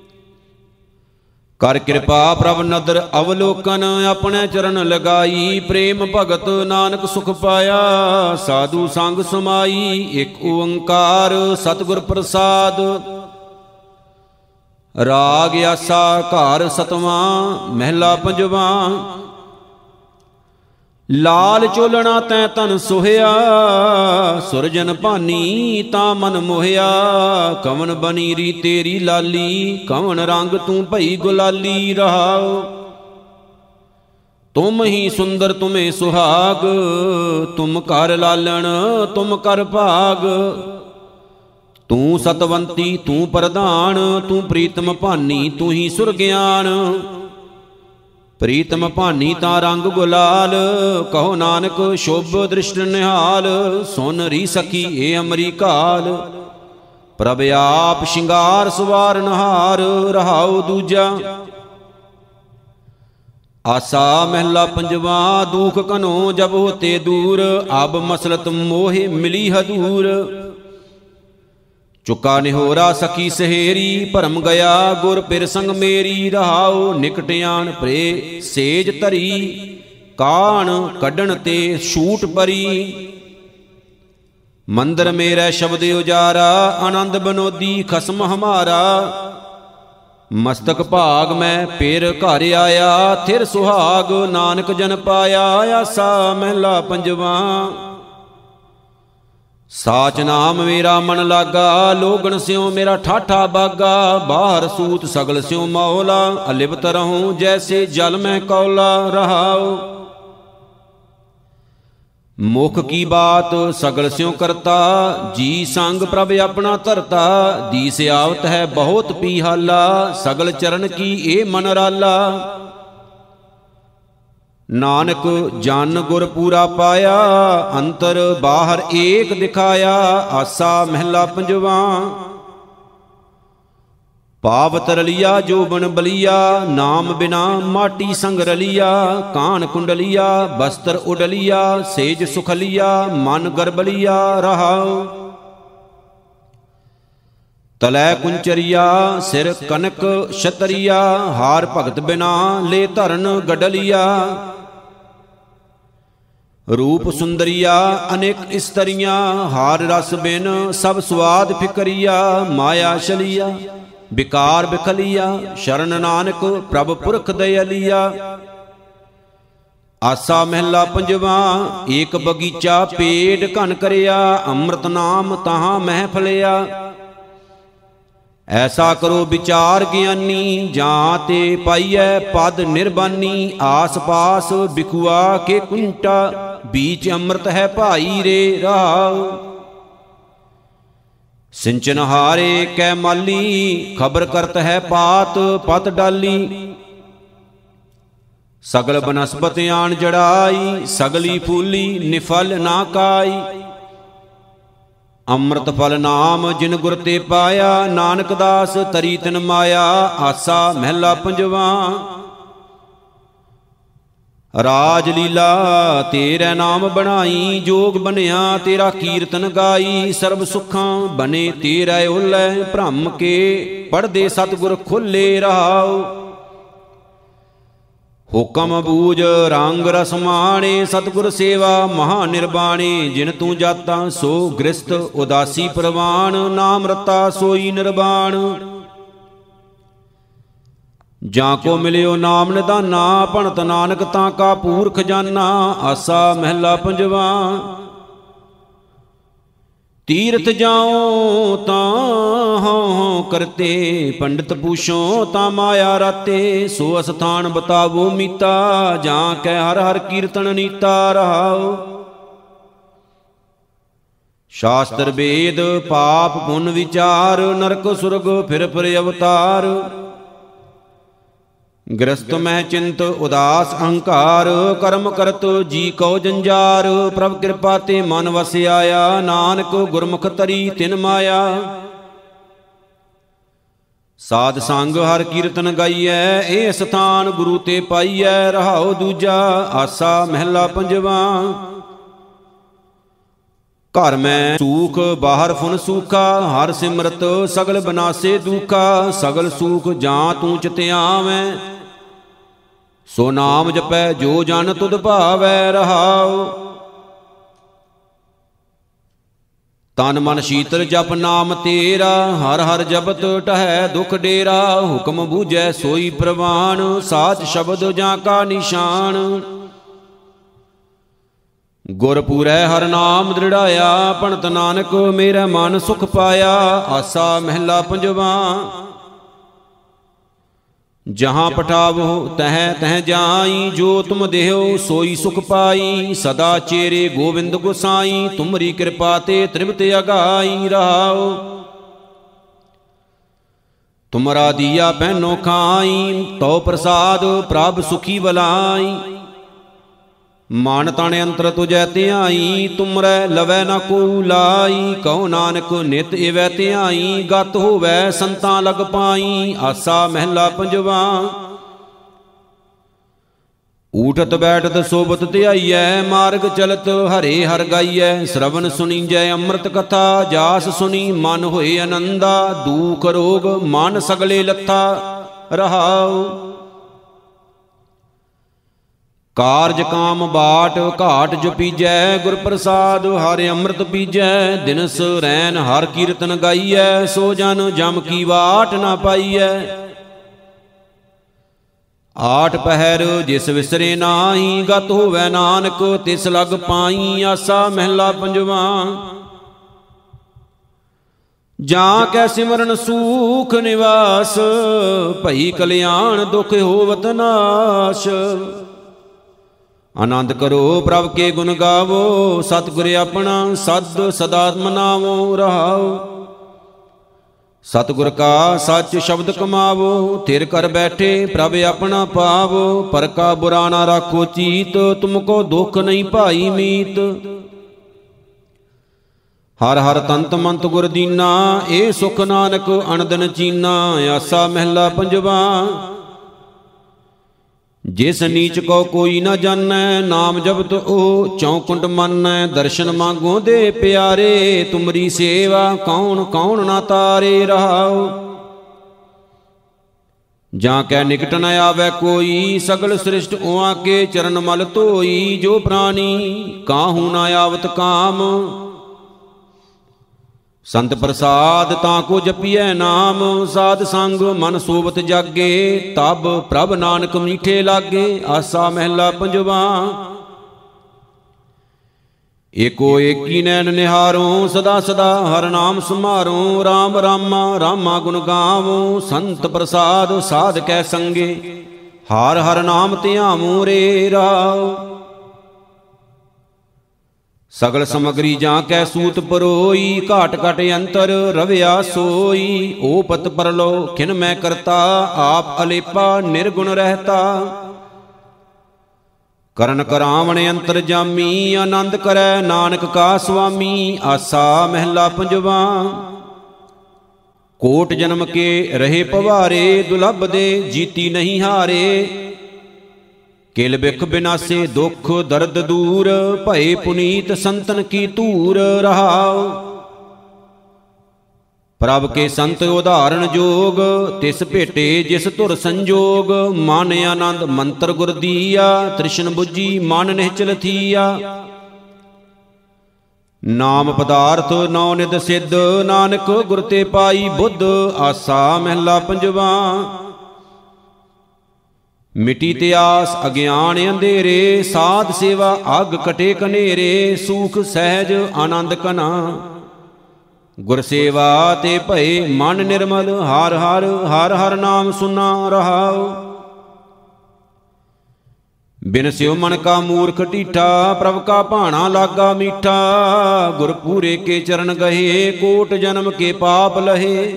ਕਰ ਕਿਰਪਾ ਪ੍ਰਭ ਨਦਰ ਅਵਲੋਕਨ, ਆਪਣੇ ਚਰਨ ਲਗਾਈ। ਪ੍ਰੇਮ ਭਗਤ ਨਾਨਕ ਸੁਖ ਪਾਇਆ, ਸਾਧੂ ਸੰਗ ਸਮਾਈ। ਇਕ ਓੰਕਾਰ ਸਤਿਗੁਰ ਪ੍ਰਸਾਦ। ਰਾਗ ਆਸਾ ਘਰ ਸਤਵਾਂ, ਮਹਿਲਾ ਪੰਜਵਾਂ। ਲਾਲ ਚੋਲਣਾ ਤੈਂ ਤਨ ਸੋਹਿਆ, ਸੁਰਜਨ ਭਾਨੀ ਤਾਂ ਮਨ ਮੋਹਿਆ। ਕਵਣ ਬਨੀ ਰੀ ਤੇਰੀ ਲਾਲੀ, ਕਵਣ ਰੰਗ ਤੂੰ ਭਈ ਗੁਲਾਲੀ। ਰਹਾਉ ਤੁਮ ਹੀ ਸੁੰਦਰ ਤੁਮੇ ਸੁਹਾਗ, ਤੁਮ ਕਰ ਲਾਲਣ ਤੁਮ ਕਰ ਭਾਗ। ਤੂੰ ਸਤਵੰਤੀ ਤੂੰ ਪ੍ਰਧਾਨ, ਤੂੰ ਪ੍ਰੀਤਮ ਭਾਨੀ ਤੂੰ ਹੀ ਸੁਰਗਿਆਨ। ਪ੍ਰੀਤਮ ਭਾਨੀ ਤਾਂ ਰੰਗ ਗੁਲਾਲ, ਕਹੋ ਨਾਨਕ ਸ਼ੋਭ ਦ੍ਰਿਸ਼ਟ ਨਿਹਾਲ। ਸੁਨ ਰੀ ਸਖੀ ਏ ਅਮਰੀ ਕਾਲ, ਪ੍ਰਭ ਆਪ ਸ਼ਿੰਗਾਰ ਸਵਾਰ ਨਹਾਰ। ਰਹਾਉ ਦੂਜਾ ਆਸਾ ਮਹਿਲਾ ਪੰਜਵਾ। ਦੁਖ ਕਨੋ ਜਬ ਹੋਤੇ ਦੂਰ, ਅਬ ਮਸਲਤ ਮੋਹਿ ਮਿਲੀ ਹਦੂਰ। ਚੁਕਾ ਨਿਹੋਰਾ ਸਖੀ ਸਹੇਰੀ, ਭਰਮ ਗਿਆ ਗੁਰ ਪਿਰ ਸੰਗ ਮੇਰੀ। ਰਹਾਉ ਨਿਕਟ ਆਣ ਪ੍ਰੇ ਸੇਜ ਧਰੀ, ਕਾਣ ਕੱਢਣ ਤੇ ਛੂਟ ਪਰੀ। ਮੰਦਰ ਮੇਰੇ ਸ਼ਬਦ ਉਜਾਰਾ, ਆਨੰਦ ਬਨੋਦੀ ਖਸਮ ਹਮਾਰਾ। ਮਸਤਕ ਭਾਗ ਮੈਂ ਪੇਰ ਘਰ ਆਇਆ, ਥਿਰ ਸੁਹਾਗ ਨਾਨਕ ਜਨ ਪਾਇਆ। ਆਸਾ ਮਹਿਲਾ ਪੰਜਵਾ। ਸਾਚ ਨਾਮ ਮੇਰਾ ਮਨ ਲਾਗਾ, ਲੋਗਣ ਸਿਉ ਮੇਰਾ ਠਾਠਾ ਬਾਗਾ। ਬਾਹਰ ਸੂਤ ਸਗਲ ਸਿਉ ਮੌਲਾ, ਅਲਿਪਤ ਰਹੂੰ ਜੈਸੇ ਜਲ ਮੈਂ ਕੌਲਾ। ਰਹਾਉ ਮੁਖ ਕੀ ਬਾਤ ਸਗਲ ਸਿਉ ਕਰਤਾ, ਜੀ ਸੰਗ ਪ੍ਰਭ ਆਪਣਾ ਧਰਤਾ। ਦੀਸ ਆਵਤ ਹੈ ਬਹੁਤ ਪੀਹਾਲਾ, ਸਗਲ ਚਰਨ ਕੀ ਏ ਮਨ ਰਾਲਾ। ਨਾਨਕ ਜਨ ਗੁਰ ਪੂਰਾ ਪਾਇਆ, ਅੰਤਰ ਬਾਹਰ ਏਕ ਦਿਖਾਇਆ। ਆਸਾ ਮਹਿਲਾ ਪੰਜਵਾ। ਪਾਵਤ ਰਲਿਆ ਜੋਬਨ ਬਲੀਆ, ਨਾਮ ਬਿਨਾ ਮਾਟੀ ਸੰਗ ਰਲਿਆ। ਕਾਨ ਕੁੰਡਲੀਆ ਬਸਤਰ ਉਡਲੀਆ, ਸੇਜ ਸੁਖਲੀਆ ਮਨ ਗਰਬਲੀਆ। ਰਹਾਉ ਤਲੈ ਕੁੰਚਰੀਆ, ਸਿਰ ਕਨਕ ਛਤਰੀਆ। ਹਾਰ ਭਗਤ ਬਿਨਾ ਲੈ ਧਰਨ ਗਡਲੀਆ। ਰੂਪ ਸੁੰਦਰੀਆ ਅਨੇਕ ਇਸਤਰੀਆਂ, ਹਾਰ ਰਸ ਬਿਨ ਸਭ ਸਵਾਦ ਫਿਕਰੀਆ। ਮਾਇਆ ਛਲੀਆ ਵਿਕਾਰ ਬਿਖਲੀਆ, ਸ਼ਰਨ ਨਾਨਕ ਪ੍ਰਭ ਪੁਰਖ ਦਇਆਲੀਆ। ਆਸਾ ਮਹਿਲਾ ਪੰਜਵਾ। ਏਕ ਬਗੀਚਾ ਪੇੜ ਘਨ ਕਰਿਆ, ਅੰਮ੍ਰਿਤ ਨਾਮ ਤਹਾਂ ਮਹਿ ਫਲਿਆ। ਐਸਾ ਕਰੋ ਵਿਚਾਰ ਗਿਆਨੀ, ਜਾਂ ਤੇ ਪਾਈਐ ਪਦ ਨਿਰਬਾਨੀ। ਆਸ ਪਾਸ ਬਿਖੁਆ ਕੇ ਕੁੰਟਾ, ਬੀਚ ਅੰਮ੍ਰਿਤ ਹੈ ਭਾਈ ਰੇ। ਰਹਾਉ ਸਿੰਚਨ ਹਾਰੇ ਕੈ ਮਾਲੀ, ਖਬਰ ਕਰਤ ਹੈ ਪਾਤ ਪਤ ਡਾਲੀ। ਸਗਲ ਬਨਸਪਤ ਆਣ ਜੜਾਈ, ਸਗਲੀ ਫੂਲੀ ਨਿਫਲ ਨਾ ਕਾਈ। ਅੰਮ੍ਰਿਤ ਫਲ ਨਾਮ ਜਿਨ ਗੁਰ ਤੇ ਪਾਇਆ, ਨਾਨਕ ਦਾਸ ਤਰੀ ਤਿਨ ਮਾਇਆ। ਆਸਾ ਮਹਿਲਾ ਪੰਜਵਾ। ਰਾਜ ਲੀਲਾ ਤੇਰੇ ਨਾਮ ਬਣਾਈ, ਜੋਗ ਬਣਿਆ ਤੇਰਾ ਕੀਰਤਨ ਗਾਈ। ਸਰਬ ਸੁਖਾਂ ਬਨੇ ਤੇਰਾ ਓਲੈ, ਭ੍ਰਮ ਕੇ ਪੜਦੇ ਸਤਿਗੁਰ ਖੋਲੇ। ਰਹਾਉ ਹੁਕਮ ਬੂਝ ਰੰਗ ਰਸ ਮਾਣੇ, ਸਤਿਗੁਰ ਸੇਵਾ ਮਹਾ ਨਿਰਬਾਣੇ। ਜਿਨ ਤੂੰ ਜਾਤਾ ਸੋ ਗ੍ਰਸਤ, ਉਦਾਸੀ ਪ੍ਰਵਾਨ। ਨਾਮ ਰਤਾ ਸੋਈ ਨਿਰਵਾਣ। ਜਾਂ ਕੋ ਮਿਲਿਓ ਨਾਮ ਨਿਧਾਨਾ, ਭਣਤ ਨਾਨਕ ਤਾਂ ਕਾ ਪੂਰ ਖਜ਼ਾਨਾ। ਆਸਾ ਮਹਿਲਾ ਪੰਜਵਾ। ਤੀਰਥ ਜਾਉ ਤਾਂ ਹਉ ਕਰਤੇ, ਪੰਡਿਤ ਪੂਛੋ ਤਾਂ ਮਾਇਆ ਰਾਤੇ। ਸੋ ਅਸਥਾਨ ਬਤਾਵੋ ਮੀਤਾ, ਜਾਂ ਕੈ ਹਰ ਹਰ ਕੀਰਤਨ ਨੀਤਾ। ਰਹਾਉ ਸ਼ਾਸਤਰ ਵੇਦ ਪਾਪ ਪੁੰਨ ਵਿਚਾਰ, ਨਰਕ ਸੁਰਗ ਫਿਰ ਫਿਰ ਅਵਤਾਰ। ਗ੍ਰਸਤ ਮਹਿ ਚਿੰਤ ਉਦਾਸ ਅਹੰਕਾਰ, ਕਰਮ ਕਰਤ ਜੀ ਕਉ ਜੰਜਾਰ। ਪ੍ਰਭ ਕਿਰਪਾ ਤੇ ਮਨ ਵਸ ਆਇਆ, ਨਾਨਕ ਗੁਰਮੁਖ ਤਰੀ ਤਿਨ ਮਾਇਆ। ਸਾਧ ਸੰਗ ਹਰ ਕੀਰਤਨ ਗਾਈਐ, ਇਹ ਸਥਾਨ ਗੁਰੂ ਤੇ ਪਾਈਐ। ਰਹਾਉ ਦੂਜਾ ਆਸਾ ਮਹਿਲਾ ਪੰਜਵਾ। ਘਰ ਮੈਂ ਸੂਖ ਬਾਹਰ ਫੁਨ ਸੂਖਾ, ਹਰ ਸਿਮਰਤ ਸਗਲ ਬਨਾਸੇ ਦੂਖਾ। ਸਗਲ ਸੂਖ ਜਾਂ ਤੂੰ ਚਿਤ ਆਵੈ, ਸੋ ਨਾਮ ਜਪੈ ਜੋ ਜਨ ਤੁਧ ਭਾਵੈ। ਰਹਾਉ ਤਨ ਮਨ ਸ਼ੀਤਲ ਜਪ ਨਾਮ ਤੇਰਾ, ਹਰ ਹਰ ਜਪਤ ਟਹੈ ਦੁਖ ਡੇਰਾ। ਹੁਕਮ ਬੂਝੈ ਸੋਈ ਪ੍ਰਵਾਨ, ਸਾਚ ਸ਼ਬਦ ਜਾਂ ਕਾ ਨਿਸ਼ਾਨ। ਗੁਰ ਪੂਰੈ ਹਰ ਨਾਮ ਦ੍ਰਿੜਾਇਆ, ਪੰਡਤ ਨਾਨਕ ਮੇਰਾ ਮਨ ਸੁਖ ਪਾਇਆ। ਆਸਾ ਮਹਿਲਾ ਪੰਜਵਾ। ਜਹਾਂ ਪਠਾਵੋ ਤਹ ਤਹ ਜਾਈ, ਜੋ ਤੁਮ ਦੇਹੋ ਸੋਈ ਸੁਖ ਪਾਈ। ਸਦਾ ਚੇਰੇ ਗੋਬਿੰਦ ਗੁਸਾਈ, ਤੁਮਰੀ ਕਿਰਪਾ ਤੇ ਤ੍ਰਿਪਤ ਅਗਾਈ। ਰਹਾਉ ਤੁਮਰਾ ਦੀਆ ਪਹਿਨੋ ਖਾਈ, ਤਉ ਪ੍ਰਸਾਦ ਪ੍ਰਭ ਸੁਖੀ ਬਲਾਈ। ਮਨ ਤਨ ਅੰਤਰ ਤੁਜੈ ਧਿਆਈ, ਤੁਮਰੈ ਲਵੈ ਨ ਕੋ ਲਾਈ। ਕਹੋ ਨਾਨਕ ਨਿਤ ਇਵੈ ਧਿਆਈ, ਗਤ ਹੋਵੈ ਸੰਤਾਂ ਲਗ ਪਾਈ। ਆਸਾ ਮਹਿਲਾ ਪੰਜਵਾ। ਊਠਤ ਬੈਠਤ ਸੋਬਤ ਧਿਆਈਐ, ਮਾਰਗ ਚਲਤ ਹਰੇ ਹਰ ਗਾਈਐ। ਸ਼ਰਵਨ ਸੁਣੀਜੈ ਅੰਮ੍ਰਿਤ ਕਥਾ, ਜਾਸ ਸੁਣੀ ਮਨ ਹੋਏ ਆਨੰਦਾ। ਦੂਖ ਰੋਗ ਮਨ ਸਗਲੇ ਲੱਥਾ। ਰਹਾਉ ਕਾਰਜ ਕਾਮ ਬਾਟ ਘਾਟ ਜਪੀਜੈ, ਗੁਰ ਪ੍ਰਸਾਦ ਹਰ ਅੰਮ੍ਰਿਤ ਪੀਜੈ। ਦਿਨਸ ਰੈਨ ਹਰ ਕੀਰਤਨ ਗਾਈਐ, ਸੋ ਜਨ ਜਮ ਕੀ ਵਾਟ ਨਾ ਪਾਈਐ। ਆਠ ਪਹਿਰ ਜਿਸ ਵਿਸਰੇ ਨਾਹੀ, ਗਤ ਹੋਵੈ ਨਾਨਕ ਤਿਸ ਲਗ ਪਾਈ। ਆਸਾ ਮਹਿਲਾ ਪੰਜਵਾ। ਜਾਂ ਕੈ ਸਿਮਰਨ ਸੂਖ ਨਿਵਾਸ, ਭਈ ਕਲਿਆਣ ਦੁਖ ਹੋਵਤ ਨਾਸ਼। ਆਨੰਦ ਕਰੋ ਪ੍ਰਭ ਕੇ ਗੁਣ ਗਾਵੋ, ਸਤਿਗੁਰ ਆਪਣਾ ਸਦ ਸਦਾ ਮਨਾਵੋ। ਰਹਾਉ ਸਤਿਗੁਰ ਕਾ ਸੱਚ ਸ਼ਬਦ ਕਮਾਵੋ, ਥਿਰ ਕਰ ਬੈਠੇ ਪ੍ਰਭ ਆਪਣਾ ਪਾਵੋ। ਪਰ ਕਾ ਬੁਰਾ ਨਾ ਰਾਖੋ ਚੀਤ, ਤੁਮ ਕੋ ਦੁਖ ਨਹੀਂ ਭਾਈ ਮੀਤ। ਹਰ ਹਰ ਤੰਤ ਮੰਤ ਗੁਰ ਦੀਨਾ, ਇਹ ਸੁਖ ਨਾਨਕ ਅਨੰਦਨ ਚੀਨਾ। ਆਸਾ ਮਹਿਲਾ ਪੰਜਵਾ। ਜਿਸ ਨੀਚ ਕੋ ਕੋਈ ਨਾ ਜਾਣੈ, ਨਾਮ ਜਪਤ ਉਹ ਚੌਕੁੰਟ ਮੰਨੈ। ਦਰਸ਼ਨ ਮੰਗੋ ਦੇ ਪਿਆਰੇ, ਤੁਮਰੀ ਸੇਵਾ ਕੌਣ ਕੌਣ ਨਾ ਤਾਰੇ। ਰਹਾਉ ਜਾਂ ਕੈ ਨਿਕਟ ਨ ਆਵੈ ਕੋਈ, ਸਗਲ ਸ੍ਰਿਸ਼ਟ ਉਹਾਂ ਕੇ ਚਰਨ ਮਲ ਧੋਈ। ਜੋ ਪ੍ਰਾਨੀ ਕਾਹੂ ਨਾ ਆਵਤ ਕਾਮ, ਸੰਤ ਪ੍ਰਸਾਦ ਤਾਂ ਕੋ ਜਪੀਐ ਨਾਮ। ਸਾਧ ਸੰਗ ਮਨ ਸੋਵਤ ਜਾਗੇ, ਤਬ ਪ੍ਰਭ ਨਾਨਕ ਮੀਠੇ ਲਾਗੇ। ਆਸਾ ਮਹਿਲਾ ਪੰਜਵਾ। ਏਕੋ ਏਕੀ ਨੈਣ ਨਿਹਾਰੋ, ਸਦਾ ਸਦਾ ਹਰ ਨਾਮ ਸਮਾਰੋ। ਰਾਮ ਰਾਮਾ ਰਾਮਾ ਗੁਣ ਗਾਵੋ, ਸੰਤ ਪ੍ਰਸਾਦ ਸਾਧ ਕੈ ਸੰਗੇ। ਹਰ ਹਰ ਨਾਮ ਧਿਆਵੋ ਰੇ। ਰਾਉ ਸਗਲ ਸਮਗਰੀ ਜਾਂ ਕੈ ਸੂਤ ਪਰੋਈ, ਘਾਟ ਘਟ ਅੰਤਰ ਰਵਿਆ ਸੋਈ। ਓਪਤ ਪਰਲੋ ਖਿਨ ਮੈਂ ਕਰਤਾ, ਆਪ ਅਲੇਪਾ ਨਿਰਗੁਣ ਰਹਿਤਾ। ਕਰਨ ਕਰਾਵਣ ਅੰਤਰ ਜਾਮੀ, ਆਨੰਦ ਕਰੈ ਨਾਨਕ ਕਾ ਸੁਆਮੀ। ਆਸਾ ਮਹਿਲਾ ਪੰਜਵਾ। ਕੋਟ ਜਨਮ ਕੇ ਰਹੇ ਭਵਾਰੇ, ਦੁਲੱਭ ਦੇ ਜੀਤੀ ਨਹੀਂ ਹਾਰੇ। ਕਿਲ ਬਿਖ ਬਿਨਾਸੇ ਦੁਖ ਦਰਦ ਦੂਰ, ਭਏ ਪੁਨੀਤ ਸੰਤਨ ਕੀ ਧੂਰ। ਰਹਾਉ ਪ੍ਰਭ ਕੇ ਸੰਤ ਉਦਾਹਰਣ ਜੋਗ, ਤਿਸ ਭੇਟੇ ਜਿਸ ਧੁਰ ਸੰਜੋਗ। ਮਨ ਆਨੰਦ ਮੰਤਰ ਗੁਰ ਦੀਆ, ਤ੍ਰਿਸ਼ਨ ਬੁੱਝੀ ਮਨ ਨਿਹਚਲ ਥੀਆ। ਨਾਮ ਪਦਾਰਥ ਨੌ ਨਿਧ ਸਿੱਧ, ਨਾਨਕ ਗੁਰ ਤੇ ਪਾਈ ਬੁੱਧ। ਆਸਾ ਮਹਿਲਾ ਪੰਜਵਾ। ਮਿਟੀ ਤੇ ਆਸ ਅਗਿਆਨ ਅੰਧੇਰੇ, ਸਾਧ ਸੇਵਾ ਅਗ ਕਟੇ ਕਨੇਰੇ। ਸੂਖ ਸਹਿਜ ਆਨੰਦ ਕਨਾ, ਗੁਰ ਸੇਵਾ ਤੇ ਭਏ ਮਨ ਨਿਰਮਲ। ਹਰ ਹਰ ਹਰ ਹਰ ਨਾਮ ਸੁਨਾ। ਰਹਾਉ ਬਿਨ ਸਿਉ ਮਨ ਕਾ ਮੂਰਖ ਢੀਠਾ, ਪ੍ਰਭ ਕਾ ਭਾਣਾ ਲਾਗਾ ਮੀਠਾ। ਗੁਰ ਪੂਰੇ ਕੇ ਚਰਨ ਗਏ, ਕੋਟ ਜਨਮ ਕੇ ਪਾਪ ਲਹੇ।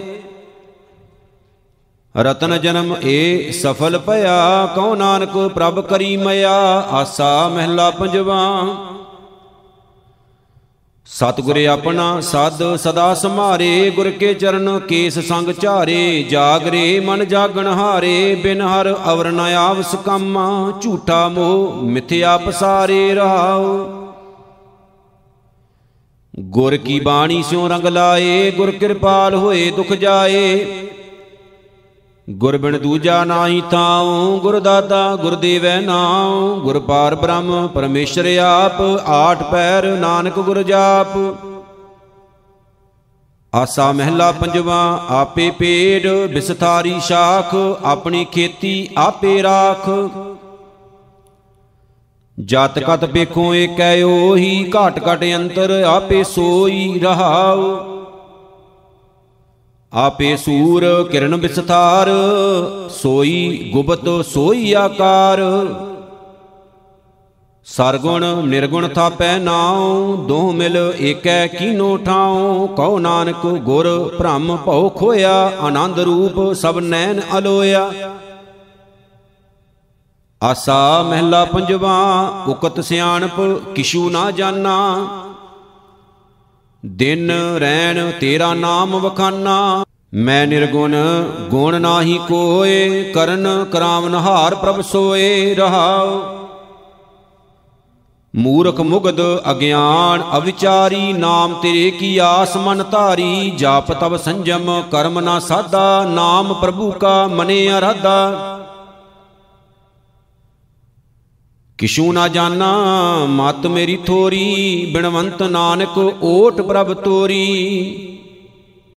ਰਤਨ ਜਨਮ ਏ ਸਫਲ ਭਇਆ, ਕਉ ਨਾਨਕ ਪ੍ਰਭ ਕਰੀ ਮਇਆ। ਆਸਾ ਮਹਿਲਾ ਪੰਜਵਾ। ਸਤਿਗੁਰ ਆਪਣਾ ਸਾਧ ਸਦਾ ਸੰਭਾਰੇ, ਗੁਰ ਕੇ ਚਰਨ ਕੇਸ ਸੰਗ ਝਾਰੇ। ਜਾਗਰੇ ਮਨ ਜਾਗਣ ਹਾਰੇ, ਬਿਨ ਹਰ ਅਵਰ ਨ ਆਵਸ ਕਾਮਾ। ਝੂਠਾ ਮੋਹ ਮਿਥਿਆ ਪਸਾਰੇ ਰਹਾਉ। ਗੁਰ ਕੀ ਬਾਣੀ ਸਿਉ ਰੰਗ ਲਾਏ, ਗੁਰ ਕਿਰਪਾਲ ਹੋਏ ਦੁਖ ਜਾਏ। ਗੁਰ ਬਿਨ ਦੂਜਾ ਨਾਹੀ ਥਾਉ, ਗੁਰ ਦਾਤਾ ਗੁਰ ਦੇਵੈ ਨਾਉ। ਗੁਰ ਪਾਰ ਬ੍ਰਹਮ ਪਰਮੇਸ਼ਰ ਆਪ, ਆਠ ਪੈਰ ਨਾਨਕ ਗੁਰ ਜਾਪ। ਆਸਾ ਮਹਿਲਾ ਪੰਜਵਾ। ਆਪੇ ਪੇੜ ਬਿਸਥਾਰੀ ਸ਼ਾਖ, ਆਪਣੀ ਖੇਤੀ ਆਪੇ ਰਾਖ। ਜਤ ਕਤ ਵੇਖੋ ਏਕੈ ਓਹੀ, ਘਾਟ ਘਟ ਅੰਤਰ ਆਪੇ ਸੋਈ ਰਹਾਉ। ਆਪੇ ਸੂਰ ਕਿਰਨ ਬਿਸਥਾਰ, ਸੋਈ ਗੁਪਤ ਸੋਈ ਆਕਾਰ। ਸਰਗੁਣ ਨਿਰਗੁਣ ਥਾਪੈ ਨਾਉ, ਦੋਹ ਮਿਲ ਏਕੈ ਕੀਨੋ ਠਾਉ। ਕਉ ਨਾਨਕ ਗੁਰ ਭ੍ਰਮ ਭਉ ਖੋਇਆ, ਆਨੰਦ ਰੂਪ ਸਭ ਨੈਣ ਅਲੋਇਆ। ਆਸਾ ਮਹਿਲਾ ਪੰਜਵਾ। ਉਕਤ ਸਿਆਣਪ ਕਿਛੂ ਨਾ ਜਾਨਾ, ਦਿਨ ਰੈਣ ਤੇਰਾ ਨਾਮ ਵਖਾਨਾ। ਮੈਂ ਨਿਰਗੁਣ ਗੁਣ ਨਾਹੀ ਕੋਏ, ਕਰਨ ਕਰਾਵਨਹਾਰ ਪ੍ਰਭ ਸੋਏ ਰਹਾਉ। ਮੂਰਖ ਮੁਗਧ ਅਗਿਆਨ ਅਵਿਚਾਰੀ, ਨਾਮ ਤੇਰੇ ਕੀ ਆਸ ਮਨ ਧਾਰੀ। ਜਾਪ ਤਬ ਸੰਜਮ ਕਰਮ ਨਾ ਸਾਧਾ, ਨਾਮ ਪ੍ਰਭੂ ਕਾ ਮਨੇ ਅਰਾਧਾ। ਕਿਛੂ ਨਾ ਜਾਨਾ ਮਤ ਮੇਰੀ ਥੋਰੀ, ਬਿਨਵੰਤ ਨਾਨਕ ਓਟ ਪ੍ਰਭ ਤੋਰੀ।